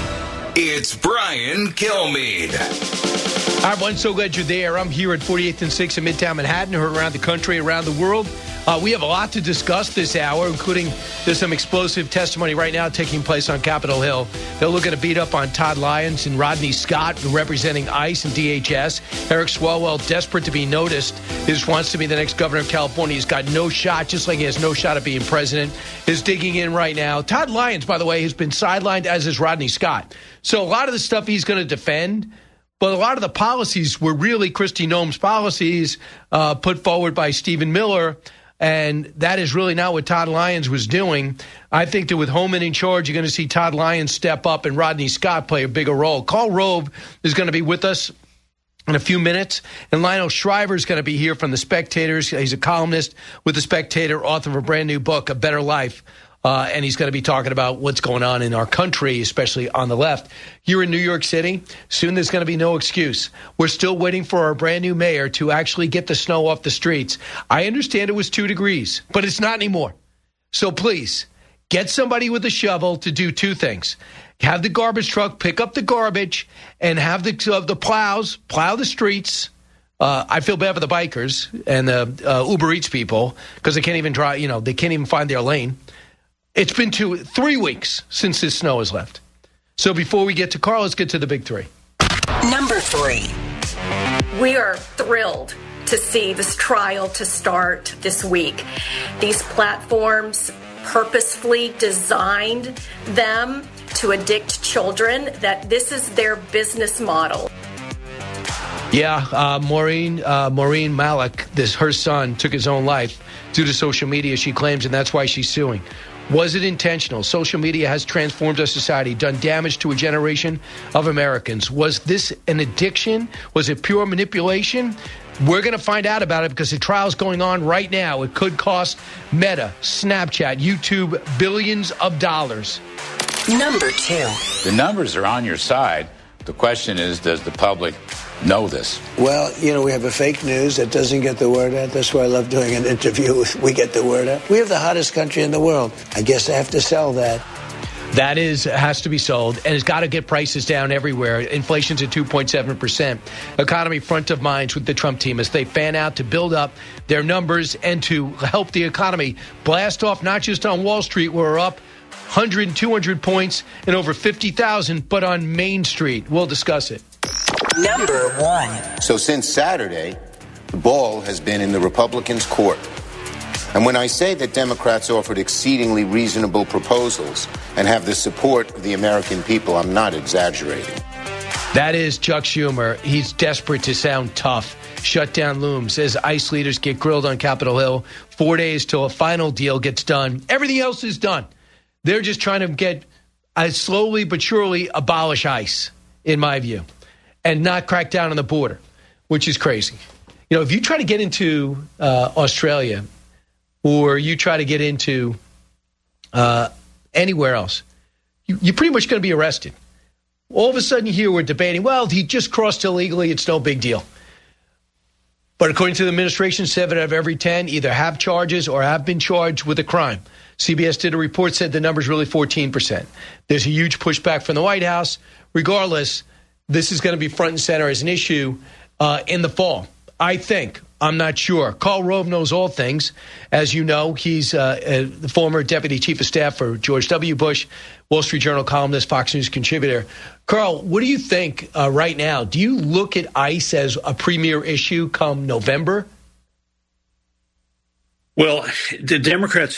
It's Brian Kilmeade. Hi, everyone. So glad you're there. I'm here at forty-eighth and sixth in Midtown Manhattan, or around the country, around the world. Uh, we have a lot to discuss this hour, including there's some explosive testimony right now taking place on Capitol Hill. They're looking to beat up on Todd Lyons and Rodney Scott, representing ICE and D H S. Eric Swalwell, desperate to be noticed, he just wants to be the next governor of California. He's got no shot, just like he has no shot at being president, is digging in right now. Todd Lyons, by the way, has been sidelined, as is Rodney Scott. So a lot of the stuff he's going to defend, but a lot of the policies were really Kristi Noem's policies uh, put forward by Stephen Miller. And that is really not what Todd Lyons was doing. I think that with Homan in charge, you're going to see Todd Lyons step up and Rodney Scott play a bigger role. Karl Rove is going to be with us in a few minutes. And Lionel Shriver is going to be here from The Spectators. He's a columnist with The Spectator, author of a brand new book, A Better Life. Uh, and he's going to be talking about what's going on in our country, especially on the left. Here in New York City, soon there's going to be no excuse. We're still waiting for our brand new mayor to actually get the snow off the streets. I understand it was two degrees, but it's not anymore. So please, get somebody with a shovel to do two things. Have the garbage truck pick up the garbage and have the, uh, the plows plow the streets. Uh, I feel bad for the bikers and the uh, Uber Eats people because they can't even drive, you know, they can't even find their lane. It's been two, three weeks since this snow has left. So before we get to Karl, let's get to the big three. Number three. We are thrilled to see this trial to start this week. These platforms purposefully designed them to addict children, that this is their business model. Yeah, uh, Maureen uh, Maureen Malik, this her son, took his own life due to social media, she claims, and that's why she's suing. Was it intentional? Social media has transformed our society, done damage to a generation of Americans. Was this an addiction? Was it pure manipulation? We're going to find out about it because the trial's going on right now. It could cost Meta, Snapchat, YouTube billions of dollars. Number two. The numbers are on your side. The question is, does the public know this? Well, you know, we have a fake news that doesn't get the word out. That's why I love doing an interview. We get the word out. We have the hottest country in the world. I guess I have to sell that. That is has to be sold, and it's got to get prices down everywhere. Inflation's at two point seven percent. Economy front of mind with the Trump team as they fan out to build up their numbers and to help the economy blast off, not just on Wall Street, where we're up one hundred, two hundred points and over fifty thousand, but on Main Street. We'll discuss it. Number one. So since Saturday, the ball has been in the Republicans' court. And when I say that Democrats offered exceedingly reasonable proposals and have the support of the American people, I'm not exaggerating. That is Chuck Schumer. He's desperate to sound tough. Shut down looms as ICE leaders get grilled on Capitol Hill. Four days till a final deal gets done. Everything else is done. They're just trying to get, uh, slowly but surely, abolish ICE, in my view, and not crack down on the border, which is crazy. You You know, if you try to get into uh, Australia or you try to get into uh, anywhere else, you, you're pretty much going to be arrested. All of a sudden here we're debating, well, he just crossed illegally. It's no big deal. But according to the administration, seven out of every ten either have charges or have been charged with a crime. C B S did a report, said the number's really fourteen percent. There's a huge pushback from the White House. Regardless, this is going to be front and center as an issue uh, in the fall. I think. I'm not sure. Karl Rove knows all things. As you know, he's uh, a, the former deputy chief of staff for George W. Bush, Wall Street Journal columnist, Fox News contributor. Karl, what do you think uh, right now? Do you look at ICE as a premier issue come November? Well, the Democrats,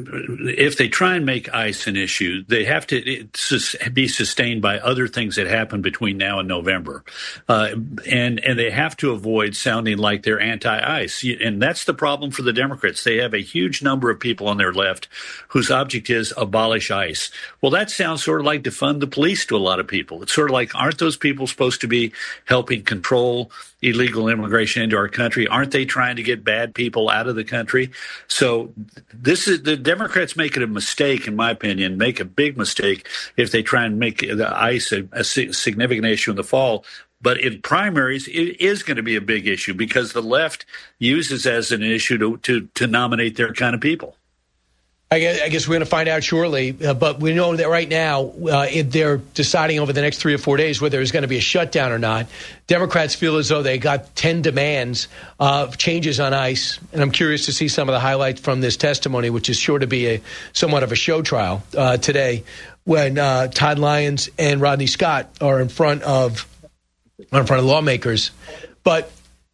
if they try and make ICE an issue, they have to be sustained by other things that happen between now and November. Uh, and, and they have to avoid sounding like they're anti-ICE. And that's the problem for the Democrats. They have a huge number of people on their left whose object is abolish ICE. Well, that sounds sort of like defund the police to a lot of people. It's sort of like, aren't those people supposed to be helping control illegal immigration into our country? Aren't they trying to get bad people out of the country? So this is the Democrats making a mistake, in my opinion, make a big mistake if they try and make the ICE a, a significant issue in the fall. But in primaries, it is going to be a big issue because the left uses as an issue to, to, to nominate their kind of people. I guess, I guess we're going to find out shortly, uh, but we know that right now uh, it, they're deciding over the next three or four days whether there's going to be a shutdown or not. Democrats feel as though they got ten demands of changes on ICE, and I'm curious to see some of the highlights from this testimony, which is sure to be a somewhat of a show trial uh, today, when uh, Todd Lyons and Rodney Scott are in front of in front of lawmakers. But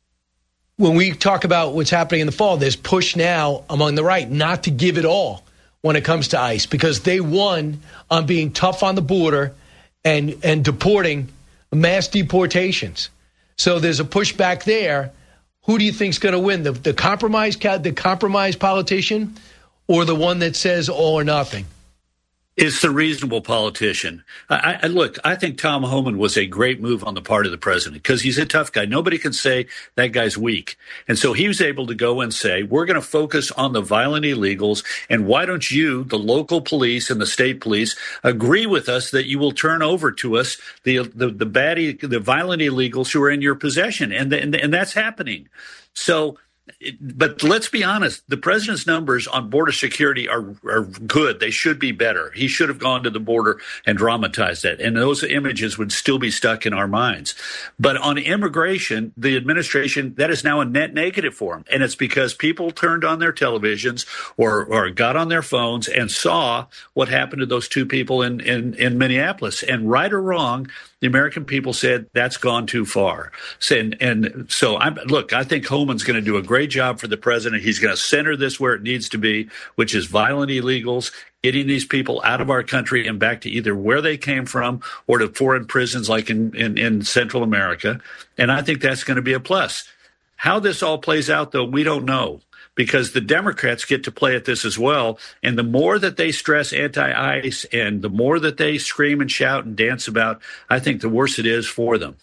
when we talk about what's happening in the fall, there's push now among the right not to give it all when it comes to ICE, because they won on being tough on the border and and deporting mass deportations. So there's a pushback there. Who do you think's going to win? The the compromise the compromise politician or the one that says all or nothing? It's the reasonable politician. I, I look, I think Tom Homan was a great move on the part of the president because he's a tough guy. Nobody can say that guy's weak. And so he was able to go and say, we're going to focus on the violent illegals. And why don't you, the local police and the state police, agree with us that you will turn over to us the the, the bad, the violent illegals who are in your possession? And, and, and that's happening. So, but let's be honest, the president's numbers on border security are, are good. They should be better. He should have gone to the border and dramatized that. And those images would still be stuck in our minds. But on immigration, the administration, that is now a net negative for him. And it's because people turned on their televisions or, or got on their phones and saw what happened to those two people in, in, in Minneapolis. And right or wrong, the American people said that's gone too far. So, and, and so, I'm, look, I think Homan's going to do a great job for the president. He's going to center this where it needs to be, which is violent illegals, getting these people out of our country and back to either where they came from or to foreign prisons like in, in, in Central America. And I think that's going to be a plus. How this all plays out, though, we don't know, because the Democrats get to play at this as well. And the more that they stress anti-ICE and the more that they scream and shout and dance about, I think the worse it is for them.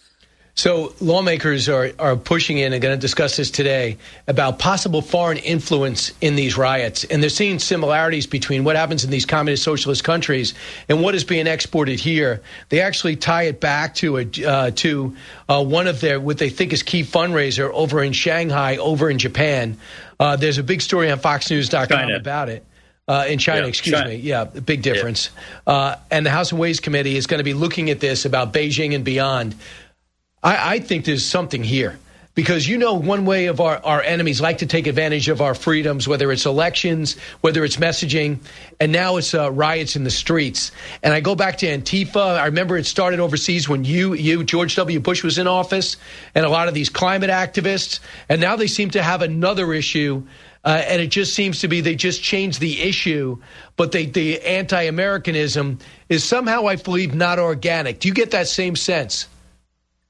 So lawmakers are, are pushing in and going to discuss this today about possible foreign influence in these riots. And they're seeing similarities between what happens in these communist socialist countries and what is being exported here. They actually tie it back to a, uh, to uh, one of their what they think is key fundraiser over in Shanghai, over in Japan. Uh, there's a big story on fox news dot com about it. Uh, in China, yeah, excuse China. me. Yeah, big difference. Yeah. Uh, and the House and Ways Committee is going to be looking at this about Beijing and beyond. I, I think there's something here because, you know, one way of our, our enemies like to take advantage of our freedoms, whether it's elections, whether it's messaging, and now it's uh, riots in the streets. And I go back to Antifa. I remember it started overseas when you, you, George W. Bush was in office, and a lot of these climate activists. And now they seem to have another issue. Uh, and it just seems to be they just changed the issue, but they, the anti-Americanism is somehow, I believe, not organic. Do you get that same sense?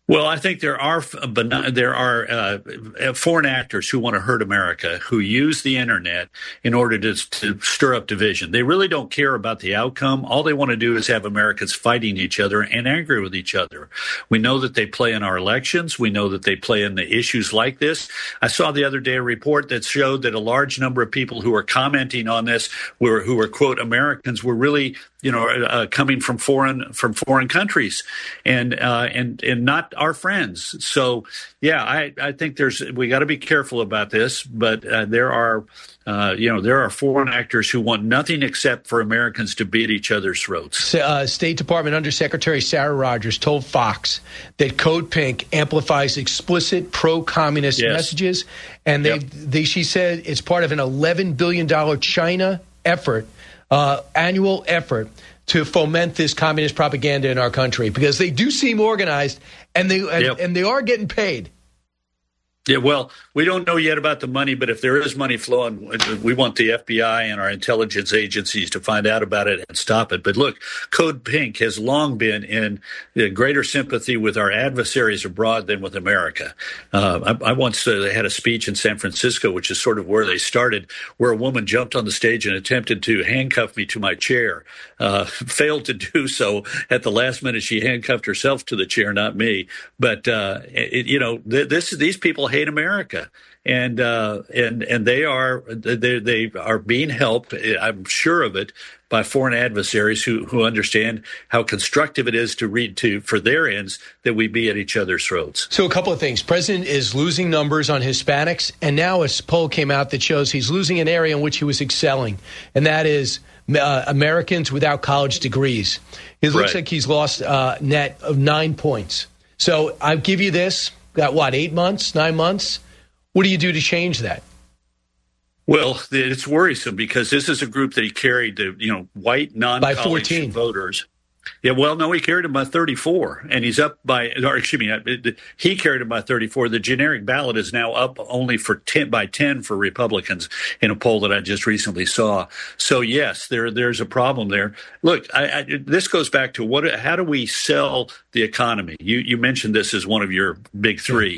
Well, I think there are there are uh, foreign actors who want to hurt America, who use the internet in order to, to stir up division. They really don't care about the outcome. All they want to do is have Americans fighting each other and angry with each other. We know that they play in our elections. We know that they play in the issues like this. I saw the other day a report that showed that a large number of people who were commenting on this were who were, quote, Americans were really, you know, uh, coming from foreign from foreign countries and uh, and and not our friends. So, yeah, I, I think there's we got to be careful about this. But uh, there are, uh, you know, there are foreign actors who want nothing except for Americans to be at each other's throats. Uh, State Department Undersecretary Sarah Rogers told Fox that Code Pink amplifies explicit pro-communist yes. messages, and they, yep. they she said it's part of an eleven billion dollars China effort, uh, annual effort to foment this communist propaganda in our country, because they do seem organized and they and, yep. and they are getting paid. Yeah, well, we don't know yet about the money, but if there is money flowing, we want the F B I and our intelligence agencies to find out about it and stop it. But look, Code Pink has long been in greater sympathy with our adversaries abroad than with America. Uh, I, I once uh, had a speech in San Francisco, which is sort of where they started, where a woman jumped on the stage and attempted to handcuff me to my chair. Uh, failed to do so. At the last minute, she handcuffed herself to the chair, not me. But, uh, it, you know, th- this these people hate America, and uh, and and they are they they are being helped, I'm sure of it, by foreign adversaries who who understand how constructive it is to read to for their ends that we be at each other's throats. So a couple of things. President is losing numbers on Hispanics, and now a poll came out that shows he's losing an area in which he was excelling, and that is uh, Americans without college degrees. It looks right. like he's lost uh, net of nine points. So I'll give you this. Got what, eight months, nine months? What do you do to change that? Well, it's worrisome because this is a group that he carried to, you know, white non-college voters. Yeah, well, no, he carried him by thirty-four, and he's up by, or excuse me, he carried him by thirty-four. The generic ballot is now up only for ten by ten for Republicans in a poll that I just recently saw. So yes, there there's a problem there. Look, I, I, this goes back to what? How do we sell the economy? You you mentioned this as one of your big three.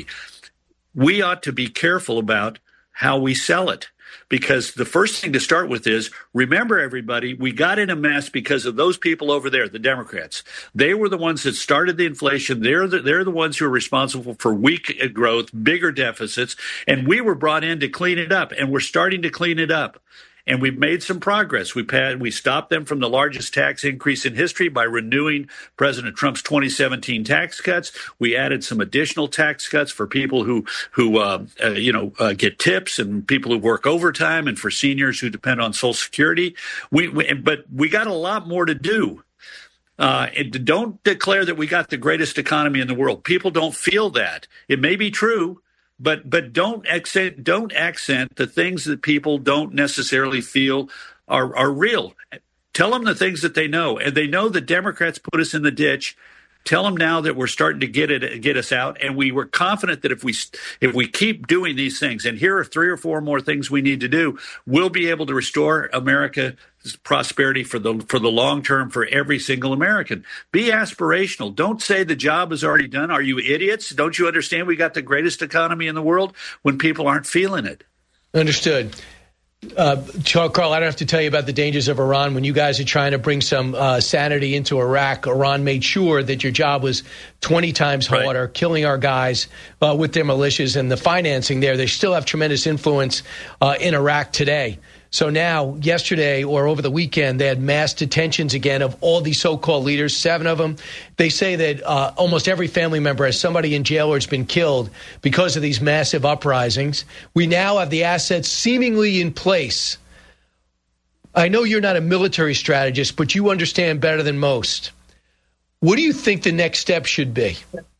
We ought to be careful about how we sell it. Because the first thing to start with is, remember, everybody, we got in a mess because of those people over there, the Democrats. They were the ones that started the inflation. They're the, they're the ones who are responsible for weak growth, bigger deficits, and we were brought in to clean it up, and we're starting to clean it up. And we've made some progress. We had, we stopped them from the largest tax increase in history by renewing President Trump's twenty seventeen tax cuts. We added some additional tax cuts for people who who uh, uh, you know uh, get tips and people who work overtime, and for seniors who depend on Social Security. We, we but we got a lot more to do. Uh, and don't declare that we got the greatest economy in the world. People don't feel that. It may be true. But but don't accent don't accent the things that people don't necessarily feel are are real. Tell them the things that they know, and they know the Democrats put us in the ditch. Tell them now that we're starting to get it get us out, and we were confident that if we if we keep doing these things, and here are three or four more things we need to do, we'll be able to restore America's prosperity for the for the long term for every single American. Be aspirational. Don't say the job is already done. Are you idiots? Don't you understand we got the greatest economy in the world when people aren't feeling it? Understood. Uh, Carl, I don't have to tell you about the dangers of Iran. When you guys are trying to bring some uh, sanity into Iraq, Iran made sure that your job was twenty times harder, right. killing our guys uh, with their militias and the financing there. They still have tremendous influence uh, in Iraq today. So now, yesterday or over the weekend, they had mass detentions again of all these so-called leaders, seven of them. They say that uh, almost every family member has somebody in jail or has been killed because of these massive uprisings. We now have the assets seemingly in place. I know you're not a military strategist, but you understand better than most. What do you think the next step should be?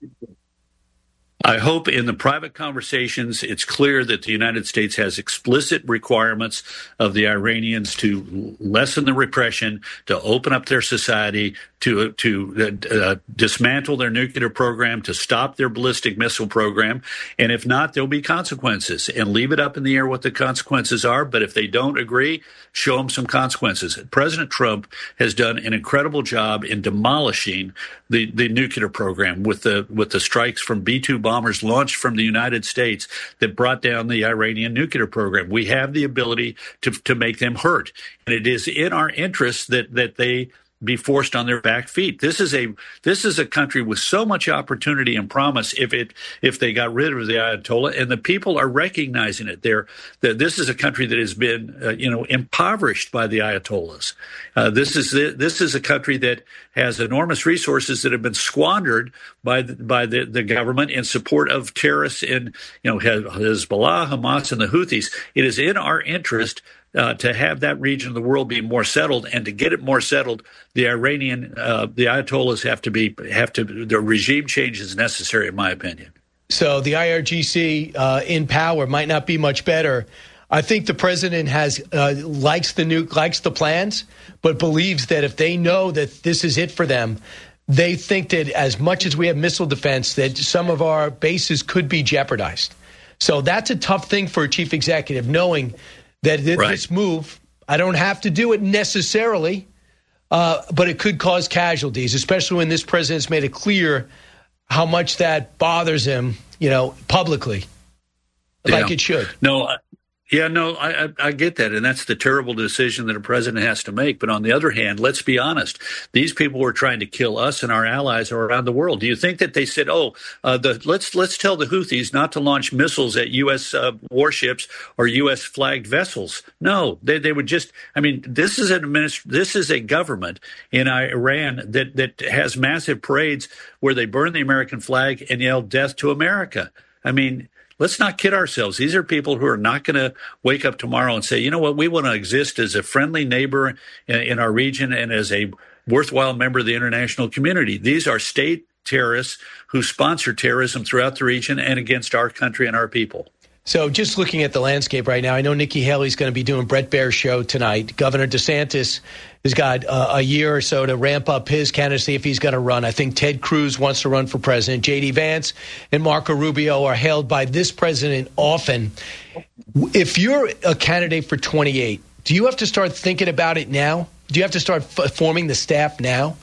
I hope in the private conversations, it's clear that the United States has explicit requirements of the Iranians to lessen the repression, to open up their society, to to uh, dismantle their nuclear program, to stop their ballistic missile program. And if not, there'll be consequences. And leave it up in the air what the consequences are. But if they don't agree, show them some consequences. President Trump has done an incredible job in demolishing the, the nuclear program with the with the strikes from B two bombers launched from the United States that brought down the Iranian nuclear program. We have the ability to to make them hurt. And it is in our interest that that they be forced on their back feet. This is a this is a country with so much opportunity and promise if it if they got rid of the Ayatollah, and the people are recognizing it. They're that this is a country that has been uh, you know impoverished by the Ayatollahs. Uh, this is the, this is a country that has enormous resources that have been squandered by the, by the, the government in support of terrorists in you know Hezbollah, Hamas, and the Houthis. It is in our interest Uh, to have that region of the world be more settled, and to get it more settled, the Iranian, uh, the Ayatollahs have to be have to. The regime change is necessary, in my opinion. So the I R G C uh, in power might not be much better. I think the president has uh, likes the new likes the plans, but believes that if they know that this is it for them, they think that as much as we have missile defense, that some of our bases could be jeopardized. So that's a tough thing for a chief executive, knowing that this right. move, I don't have to do it necessarily, uh, but it could cause casualties, especially when this president's made it clear how much that bothers him, you know, publicly, like yeah. it should. No, yeah, no, I, I, I get that, and that's the terrible decision that a president has to make. But on the other hand, let's be honest. These people were trying to kill us and our allies around the world. Do you think that they said, oh, uh, the, let's let's tell the Houthis not to launch missiles at U S uh, warships or U S flagged vessels? No, they they would just, I mean, this is an administ- this is a government in Iran that, that has massive parades where they burn the American flag and yell death to America. I mean, let's not kid ourselves. These are people who are not going to wake up tomorrow and say, you know what, we want to exist as a friendly neighbor in, in our region and as a worthwhile member of the international community. These are state terrorists who sponsor terrorism throughout the region and against our country and our people. So just looking at the landscape right now, I know Nikki Haley's going to be doing Bret Baier's show tonight. Governor DeSantis has got uh, a year or so to ramp up his candidacy if he's going to run. I think Ted Cruz wants to run for president. J D Vance and Marco Rubio are hailed by this president often. If you're a candidate for twenty-eight, do you have to start thinking about it now? Do you have to start f- forming the staff now?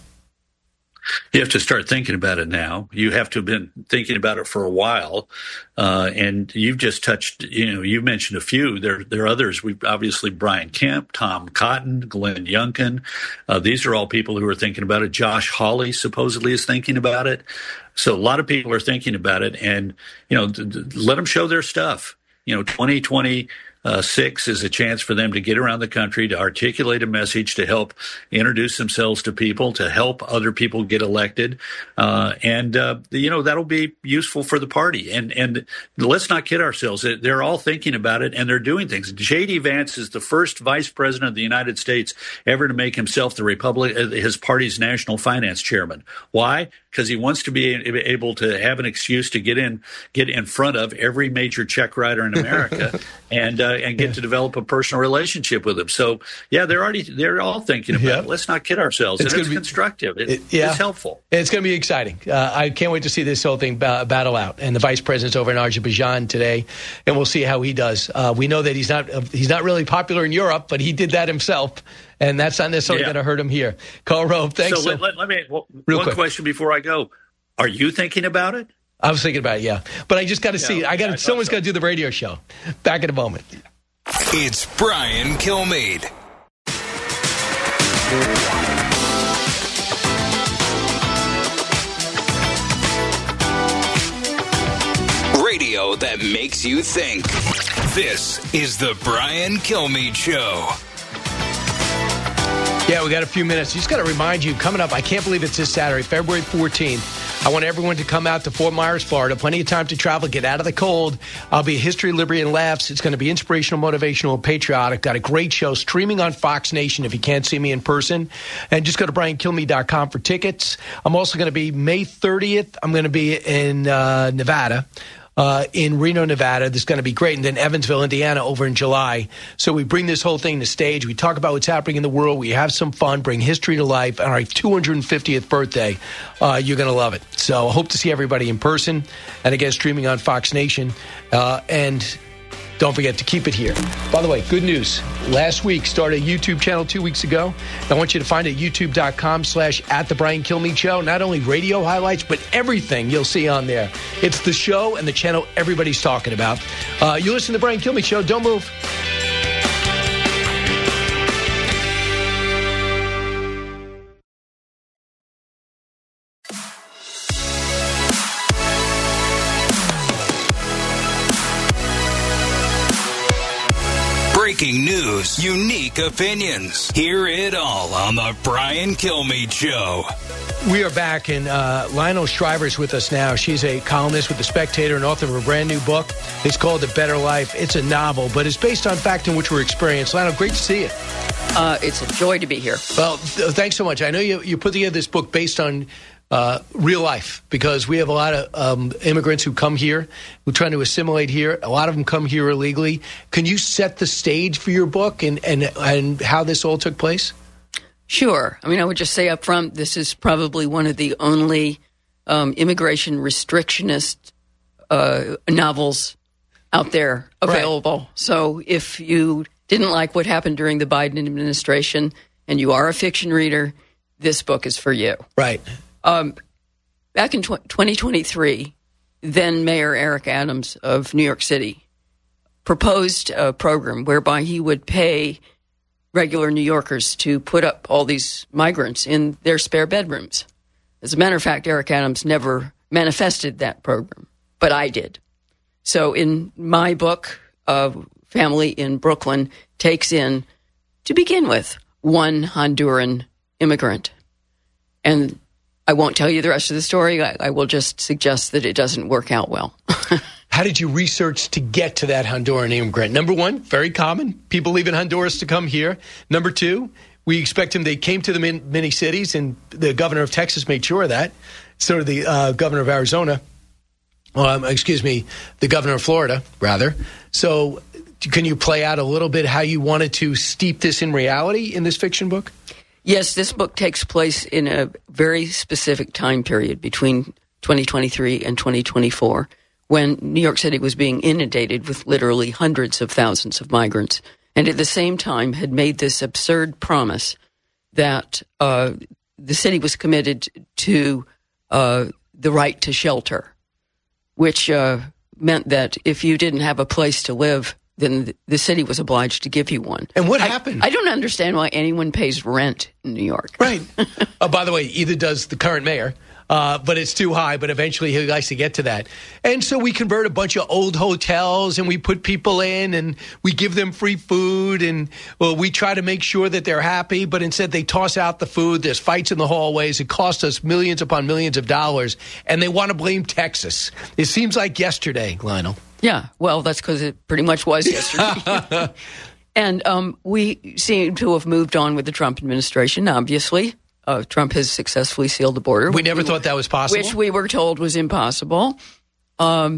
You have to start thinking about it now. You have to have been thinking about it for a while. Uh, and you've just touched, you know, you mentioned a few. There, there are others. We've obviously Brian Kemp, Tom Cotton, Glenn Youngkin. Uh, these are all people who are thinking about it. Josh Hawley supposedly is thinking about it. So a lot of people are thinking about it, and, you know, th- th- let them show their stuff. You know, twenty twenty Uh, six is a chance for them to get around the country, to articulate a message, to help introduce themselves to people, to help other people get elected. Uh, and, uh, you know, that'll be useful for the party. And, and let's not kid ourselves. They're all thinking about it, and they're doing things. J D Vance is the first vice president of the United States ever to make himself the Republic, his party's national finance chairman. Why? Because he wants to be able to have an excuse to get in, get in front of every major check writer in America and, uh, and get yeah. to develop a personal relationship with them. So, yeah, they're already they're all thinking about yeah. it. Let's not kid ourselves. It's, and it's be, constructive. It, it, yeah. It's helpful. It's going to be exciting. Uh, I can't wait to see this whole thing ba- battle out. And the vice president's over in Azerbaijan today, and we'll see how he does. Uh, we know that he's not uh, he's not really popular in Europe, but he did that himself, and that's not necessarily yeah. going to hurt him here. Karl Rove, thanks. So, so let, let, let me well, Real one quick. question before I go. Are you thinking about it? I was thinking about it, yeah. But I just got to yeah, see. I got. Someone's so. got to do the radio show. Back in a moment. It's Brian Kilmeade. Radio that makes you think. This is the Brian Kilmeade Show. Yeah, we got a few minutes. Just got to remind you, coming up, I can't believe it's this Saturday, February fourteenth. I want everyone to come out to Fort Myers, Florida. Plenty of time to travel, get out of the cold. I'll be History, Liberty, and Laughs. It's going to be inspirational, motivational, and patriotic. Got a great show streaming on Fox Nation if you can't see me in person. And just go to brian kilmeade dot com for tickets. I'm also going to be May thirtieth. I'm going to be in uh, Nevada. uh, in Reno, Nevada. That's going to be great. And then Evansville, Indiana over in July. So we bring this whole thing to stage. We talk about what's happening in the world. We have some fun, bring history to life. On our two hundred fiftieth birthday, uh, you're going to love it. So I hope to see everybody in person. And again, streaming on Fox Nation. Uh, and don't forget to keep it here. By the way, good news. Last week, started a YouTube channel two weeks ago. I want you to find it at youtube.com slash at the Brian Kilmeade Show. Not only radio highlights, but everything you'll see on there. It's the show and the channel everybody's talking about. Uh, you listen to the Brian Kilmeade Show. Don't move. Breaking news, unique opinions. Hear it all on the Brian Kilmeade Show. We are back, and uh, Lionel Shriver's with us now. She's a columnist with The Spectator and author of a brand new book. It's called The Better Life. It's a novel, but it's based on fact in which we're experienced. Lionel, great to see you. Uh, it's a joy to be here. Well, th- thanks so much. I know you, you put together this book based on Uh, real life, because we have a lot of um, immigrants who come here, who are trying to assimilate here. A lot of them come here illegally. Can you set the stage for your book and, and, and how this all took place? Sure. I mean, I would just say up front, this is probably one of the only um, immigration restrictionist uh, novels out there available. Right. So if you didn't like what happened during the Biden administration and you are a fiction reader, this book is for you. Right. Um, back in tw- twenty twenty-three, then Mayor Eric Adams of New York City proposed a program whereby he would pay regular New Yorkers to put up all these migrants in their spare bedrooms. As a matter of fact, Eric Adams never manifested that program, but I did. So in my book, a family in Brooklyn takes in, to begin with, one Honduran immigrant. And I won't tell you the rest of the story. I, I will just suggest that it doesn't work out well. How did you research to get to that Honduran immigrant? Number one, very common. People leaving Honduras to come here. Number two, we expect them. They came to the min- many cities, and the governor of Texas made sure of that. So did the uh, governor of Arizona. Um, excuse me, the governor of Florida, rather. So can you play out a little bit how you wanted to steep this in reality in this fiction book? Yes, this book takes place in a very specific time period between twenty twenty-three and twenty twenty-four, when New York City was being inundated with literally hundreds of thousands of migrants, and at the same time had made this absurd promise that uh, the city was committed to uh, the right to shelter, which uh, meant that if you didn't have a place to live, then the city was obliged to give you one. And what I, happened? I don't understand why anyone pays rent in New York. Right. uh, by the way, either does the current mayor, uh, but it's too high, but eventually he likes to get to that. And so we convert a bunch of old hotels, and we put people in, and we give them free food, and well, we try to make sure that they're happy, but instead they toss out the food. There's fights in the hallways. It costs us millions upon millions of dollars, and they want to blame Texas. It seems like yesterday, Lionel. Yeah, well, that's because it pretty much was yesterday. And um, we seem to have moved on with the Trump administration, obviously. Uh, Trump has successfully sealed the border. We never we, thought that was possible. Which we were told was impossible. Um,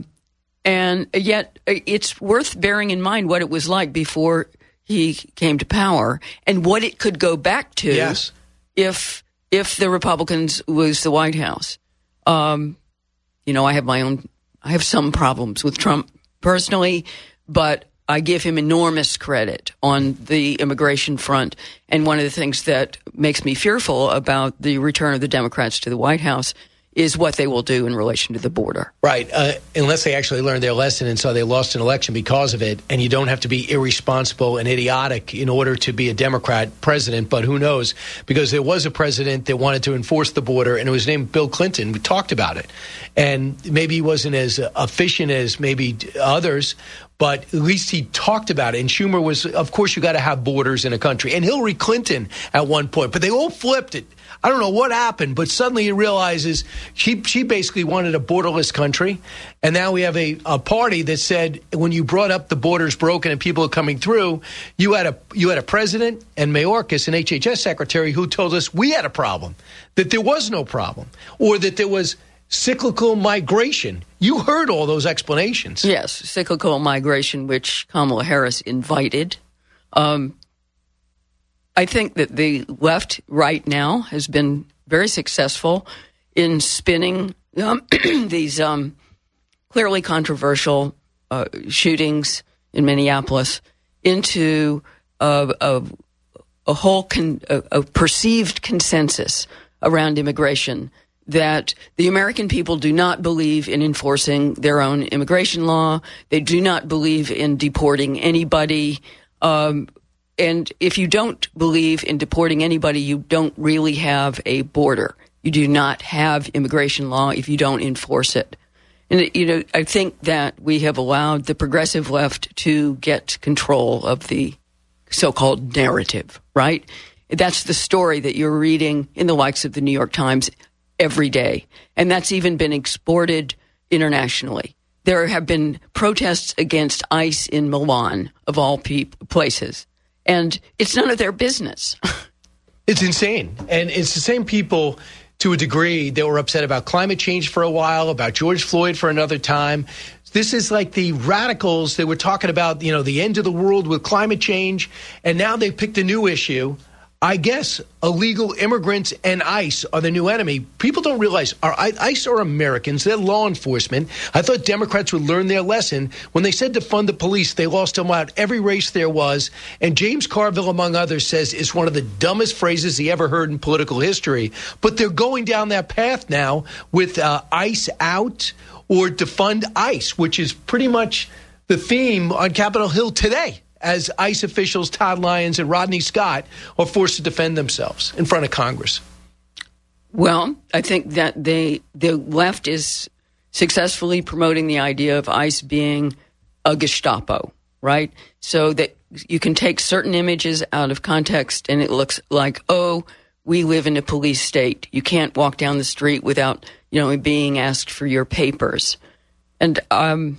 and yet it's worth bearing in mind what it was like before he came to power and what it could go back to yes. if if the Republicans lose the White House. Um, you know, I have my own, I have some problems with Trump personally, but I give him enormous credit on the immigration front. And one of the things that makes me fearful about the return of the Democrats to the White House is what they will do in relation to the border. Right. Uh, unless they actually learned their lesson and so they lost an election because of it. And you don't have to be irresponsible and idiotic in order to be a Democrat president. But who knows? Because there was a president that wanted to enforce the border, and it was named Bill Clinton. We talked about it. And maybe he wasn't as efficient as maybe others, but at least he talked about it. And Schumer was, of course, you got to have borders in a country. And Hillary Clinton at one point, but they all flipped it. I don't know what happened, but suddenly he realizes she she basically wanted a borderless country. And now we have a, a party that said when you brought up the borders broken and people are coming through, you had a you had a president and Mayorkas, an H H S secretary, who told us we had a problem, that there was no problem, or that there was cyclical migration. You heard all those explanations. Yes, cyclical migration, which Kamala Harris invited. Um, I think that the left right now has been very successful in spinning um, these um, clearly controversial uh, shootings in Minneapolis into a, a, a whole con- a, a perceived consensus around immigration, that the American people do not believe in enforcing their own immigration law. They do not believe in deporting anybody. Um, and if you don't believe in deporting anybody, you don't really have a border. You do not have immigration law if you don't enforce it. And, you know, I think that we have allowed the progressive left to get control of the so-called narrative, right? That's the story that you're reading in the likes of the New York Times every day. And that's even been exported internationally. There have been protests against ICE in Milan, of all pe- places. And it's none of their business. It's insane. And it's the same people, to a degree, that were upset about climate change for a while, about George Floyd for another time. This is like the radicals that were talking about, you know, the end of the world with climate change. And now they've picked a new issue. I guess illegal immigrants and ICE are the new enemy. People don't realize our ICE are Americans. They're law enforcement. I thought Democrats would learn their lesson. When they said defund the police, they lost them out every race there was. And James Carville, among others, says it's one of the dumbest phrases he ever heard in political history. But they're going down that path now with uh, ICE out or defund ICE, which is pretty much the theme on Capitol Hill today, as ICE officials Todd Lyons and Rodney Scott are forced to defend themselves in front of Congress. Well, I think that they the left is successfully promoting the idea of ICE being a Gestapo, right? So that you can take certain images out of context and it looks like, oh, we live in a police state. You can't walk down the street without, you know, being asked for your papers. And um,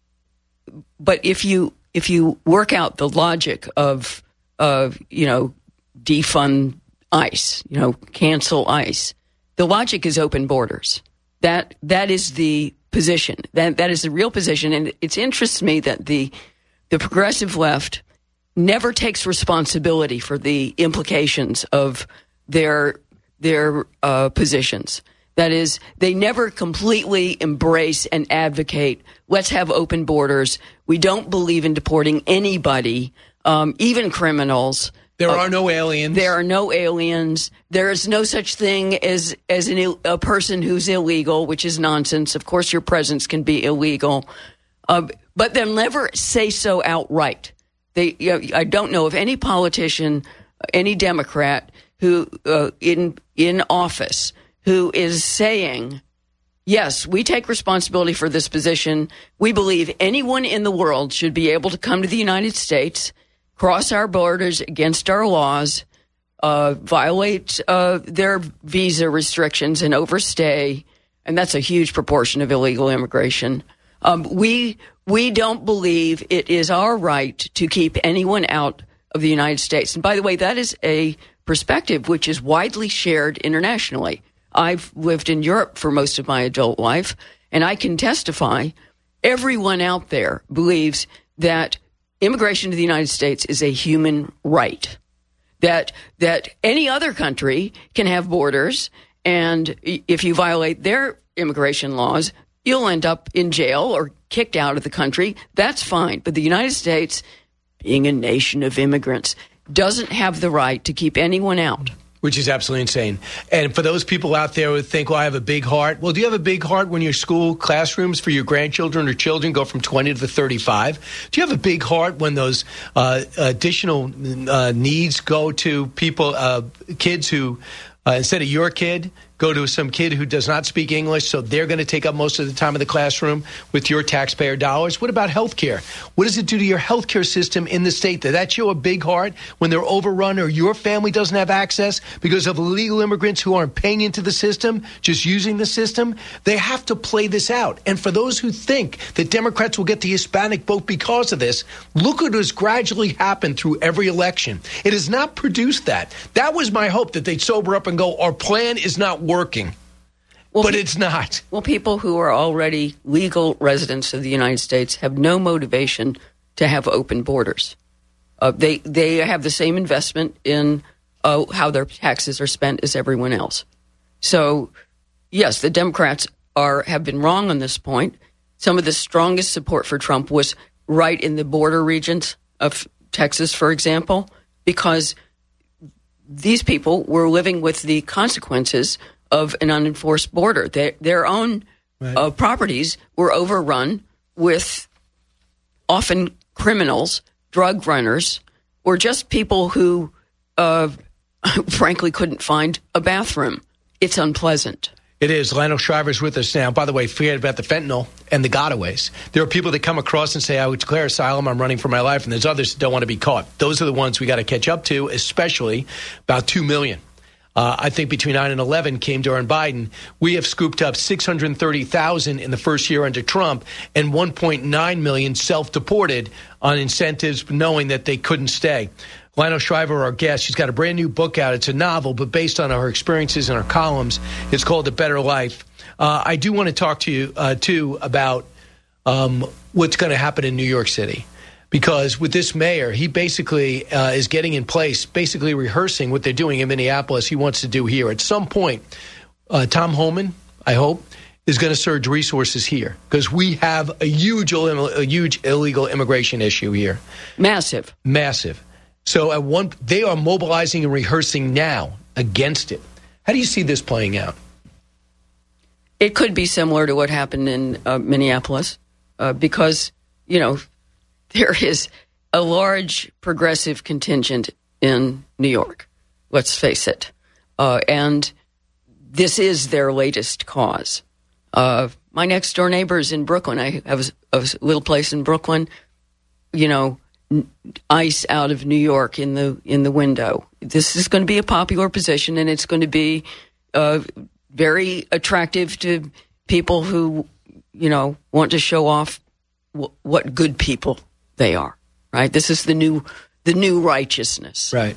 but if you If you work out the logic of, of, you know, defund ICE, you know, cancel ICE, the logic is open borders. That that is the position. That that is the real position. And it interests me that the the progressive left never takes responsibility for the implications of their their uh, positions. That is, they never completely embrace and advocate, let's have open borders. We don't believe in deporting anybody, um, even criminals. There uh, are no aliens. There are no aliens. There is no such thing as, as an, a person who's illegal, which is nonsense. Of course, your presence can be illegal. Uh, but they'll never say so outright. They, you know, I don't know of any politician, any Democrat who uh, in in office who is saying, yes, we take responsibility for this position. We believe anyone in the world should be able to come to the United States, cross our borders against our laws, uh, violate uh, their visa restrictions and overstay. And that's a huge proportion of illegal immigration. Um, we we don't believe it is our right to keep anyone out of the United States. And by the way, that is a perspective which is widely shared internationally. I've lived in Europe for most of my adult life, and I can testify everyone out there believes that immigration to the United States is a human right, that that any other country can have borders, and if you violate their immigration laws, you'll end up in jail or kicked out of the country. That's fine. But the United States, being a nation of immigrants, doesn't have the right to keep anyone out. Which is absolutely insane. And for those people out there who think, well, I have a big heart. Well, do you have a big heart when your school classrooms for your grandchildren or children go from twenty to thirty-five? Do you have a big heart when those uh, additional uh, needs go to people, uh, kids who, uh, instead of your kid, go to some kid who does not speak English, so they're going to take up most of the time in the classroom with your taxpayer dollars? What about health care? What does it do to your health care system in the state? Does that show a big heart when they're overrun or your family doesn't have access because of illegal immigrants who aren't paying into the system, just using the system? They have to play this out. And for those who think that Democrats will get the Hispanic vote because of this, look what has gradually happened through every election. It has not produced that. That was my hope, that they'd sober up and go, our plan is not working. Well, but pe- it's not. Well, people who are already legal residents of the United States have no motivation to have open borders. Uh, they they have the same investment in uh, how their taxes are spent as everyone else. So, yes, the Democrats are have been wrong on this point. Some of the strongest support for Trump was right in the border regions of Texas, for example, because these people were living with the consequences of an unenforced border. They, their own right. uh, properties were overrun with often criminals, drug runners, or just people who, uh, frankly, couldn't find a bathroom. It's unpleasant. It is. Lionel Shriver's with us now. By the way, forget about the fentanyl and the gotaways. There are people that come across and say, I would declare asylum, I'm running for my life, and there's others that don't want to be caught. Those are the ones we got to catch up to, especially about two million. Uh, I think between nine and eleven came during Biden. We have scooped up six hundred thirty thousand in the first year under Trump and one point nine million self-deported on incentives knowing that they couldn't stay. Lionel Shriver, our guest, she's got a brand new book out. It's a novel, but based on her experiences and her columns, it's called A Better Life. Uh, I do want to talk to you, uh, too, about um, what's going to happen in New York City. Because with this mayor, he basically uh, is getting in place, basically rehearsing what they're doing in Minneapolis he wants to do here. At some point, uh, Tom Homan, I hope, is going to surge resources here. Because we have a huge, a huge illegal immigration issue here. Massive. Massive. So at one, they are mobilizing and rehearsing now against it. How do you see this playing out? It could be similar to what happened in uh, Minneapolis uh, because, you know, there is a large progressive contingent in New York, let's face it. Uh, and this is their latest cause. Uh, my next door neighbor is in Brooklyn. I have a, a little place in Brooklyn, you know, ice out of New York in the in the window. This is going to be a popular position, and it's going to be uh, very attractive to people who, you know, want to show off w- what good people they are. Right? This is the new the new righteousness. Right.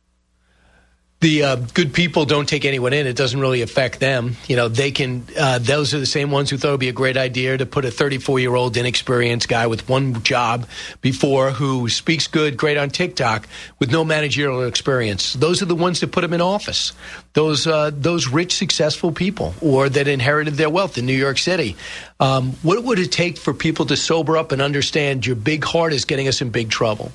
The uh, good people don't take anyone in. It doesn't really affect them. You know, they can, uh, those are the same ones who thought it would be a great idea to put a thirty-four-year-old inexperienced guy with one job before who speaks good, great on TikTok with no managerial experience. Those are the ones that put him in office. Those, uh, those rich, successful people or that inherited their wealth in New York City. Um, what would it take for people to sober up and understand your big heart is getting us in big trouble?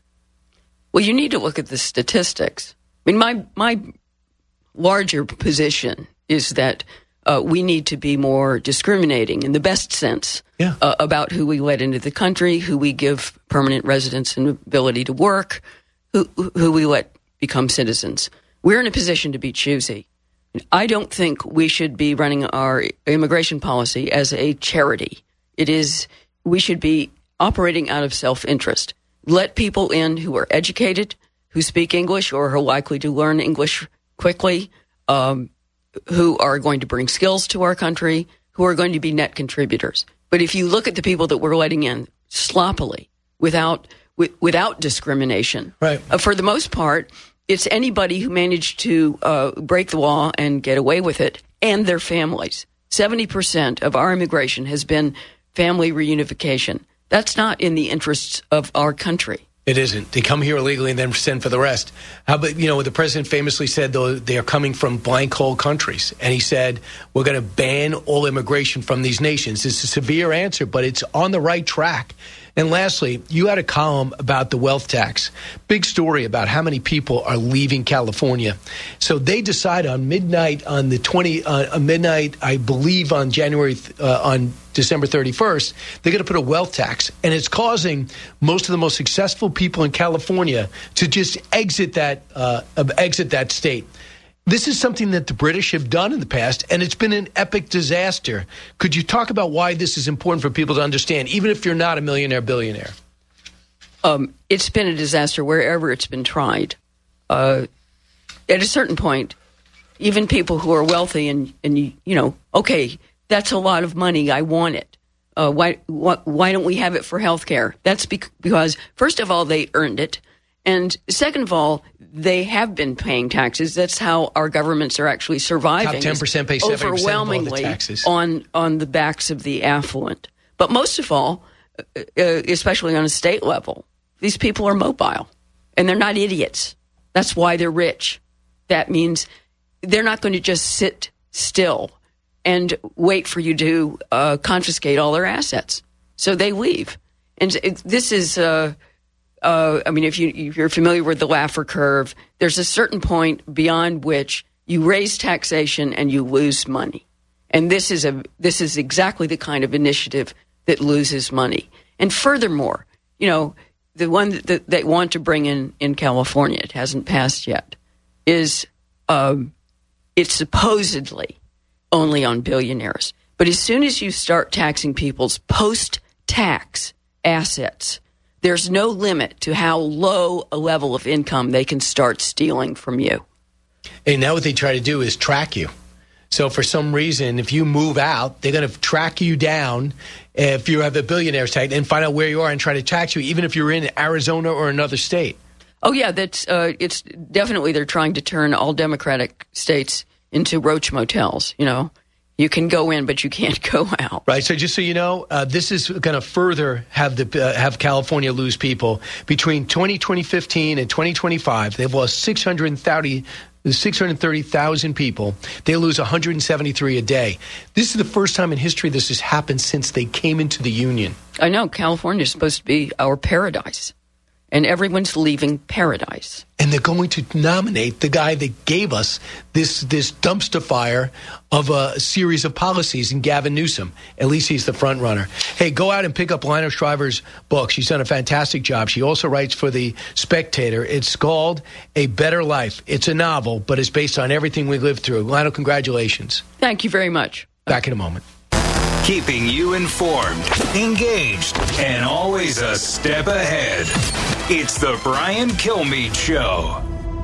Well, you need to look at the statistics. I mean, my my larger position is that uh, we need to be more discriminating in the best sense yeah. uh, about who we let into the country, who we give permanent residence and ability to work, who who we let become citizens. We're in a position to be choosy. I don't think we should be running our immigration policy as a charity. It is we should be operating out of self-interest. Let people in who are educated, who speak English or are likely to learn English quickly, um, who are going to bring skills to our country, who are going to be net contributors. But if you look at the people that we're letting in sloppily, without with, without discrimination, right. uh, for the most part, it's anybody who managed to uh, break the law and get away with it, and their families. seventy percent of our immigration has been family reunification. That's not in the interests of our country. It isn't. They come here illegally and then send for the rest. How about, you know, the president famously said, though, they are coming from blank hole countries. And he said, we're going to ban all immigration from these nations. It's a severe answer, but it's on the right track. And lastly, you had a column about the wealth tax. Big story about how many people are leaving California. So they decide on midnight on the twenty uh, midnight, I believe on January uh, on December thirty-first, they're going to put a wealth tax, and it's causing most of the most successful people in California to just exit that uh, exit that state. This is something that the British have done in the past, and it's been an epic disaster. Could you talk about why this is important for people to understand, even if you're not a millionaire, billionaire? Um, it's been a disaster wherever it's been tried. Uh, at a certain point, even people who are wealthy and, and you, you know, okay, that's a lot of money, I want it. Uh, why, why, why don't we have it for health care? That's bec- because, first of all, they earned it. And second of all, they have been paying taxes. That's how our governments are actually surviving. Top ten percent pay seventy percent of all the overwhelmingly taxes. on on the backs of the affluent. But most of all, uh, especially on a state level, these people are mobile, and they're not idiots. That's why they're rich. That means they're not going to just sit still and wait for you to uh, confiscate all their assets. So they leave. And it, this is, uh, uh, I mean, if, you, if you're familiar with the Laffer curve, there's a certain point beyond which you raise taxation and you lose money. And this is a this is exactly the kind of initiative that loses money. And furthermore, you know, the one that they want to bring in in California, it hasn't passed yet, is um, it's supposedly only on billionaires. But as soon as you start taxing people's post-tax assets, there's no limit to how low a level of income they can start stealing from you. And now what they try to do is track you. So for some reason, if you move out, they're going to track you down if you have a billionaire's tax and find out where you are and try to tax you, even if you're in Arizona or another state. Oh, yeah, that's uh, it's definitely they're trying to turn all Democratic states into roach motels. You know, you can go in, but you can't go out. Right. So just so you know, uh, this is going to further have the uh, have California lose people. Between twenty fifteen and twenty twenty-five, they've lost six hundred thirty thousand people. They lose one hundred seventy-three a day. This is the first time in history this has happened since they came into the Union. I know. California is supposed to be our paradise. And everyone's leaving paradise. And they're going to nominate the guy that gave us this this dumpster fire of a series of policies in Gavin Newsom. At least he's the front runner. Hey, go out and pick up Lina Shriver's book. She's done a fantastic job. She also writes for The Spectator. It's called A Better Life. It's a novel, but it's based on everything we lived through. Lina, congratulations. Thank you very much. Back in a moment. Keeping you informed, engaged, and always a step ahead. It's the Brian Kilmeade Show.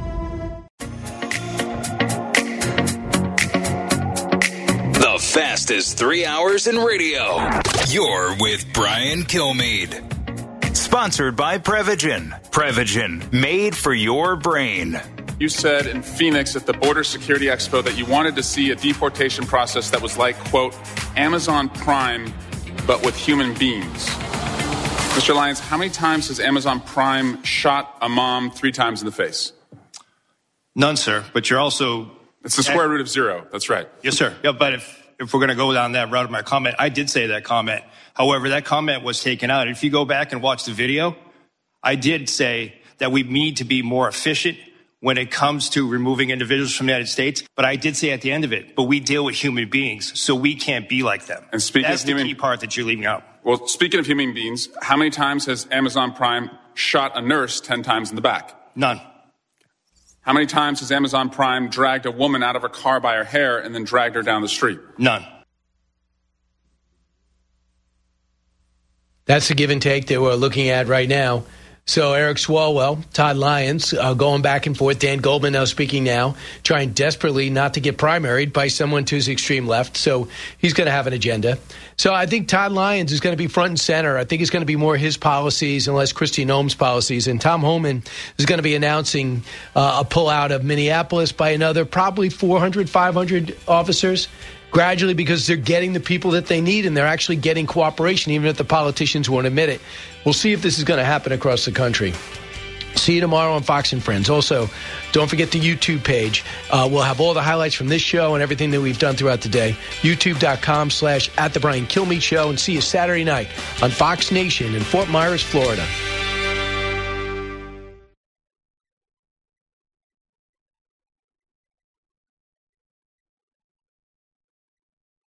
The fastest three hours in radio. You're with Brian Kilmeade. Sponsored by Prevagen. Prevagen, made for your brain. You said in Phoenix at the Border Security Expo that you wanted to see a deportation process that was like, quote, Amazon Prime, but with human beings. Mister Lyons, how many times has Amazon Prime shot a mom three times in the face? None, sir, but you're also... It's the square root of zero. That's right. Yes, sir. Yeah, but if, if we're going to go down that route of my comment, I did say that comment. However, that comment was taken out. If you go back and watch the video, I did say that we need to be more efficient when it comes to removing individuals from the United States. But I did say at the end of it, but we deal with human beings, so we can't be like them. And speaking That's of the human, key part that you're leaving out. Well, speaking of human beings, how many times has Amazon Prime shot a nurse ten times in the back? None. How many times has Amazon Prime dragged a woman out of her car by her hair and then dragged her down the street? None. That's the give and take that we're looking at right now. So Eric Swalwell, Todd Lyons, uh, going back and forth. Dan Goldman now speaking now, trying desperately not to get primaried by someone to his extreme left. So he's going to have an agenda. So I think Todd Lyons is going to be front and center. I think it's going to be more his policies and less Kristi Noem's policies. And Tom Homan is going to be announcing uh, a pullout of Minneapolis by another probably four hundred, five hundred officers. Gradually, because they're getting the people that they need and they're actually getting cooperation, even if the politicians won't admit it. We'll see if this is going to happen across the country. See you tomorrow on Fox and Friends. Also, don't forget the YouTube page. Uh, we'll have all the highlights from this show and everything that we've done throughout the day. YouTube.com slash at the Brian Kilmeade Show. And see you Saturday night on Fox Nation in Fort Myers, Florida.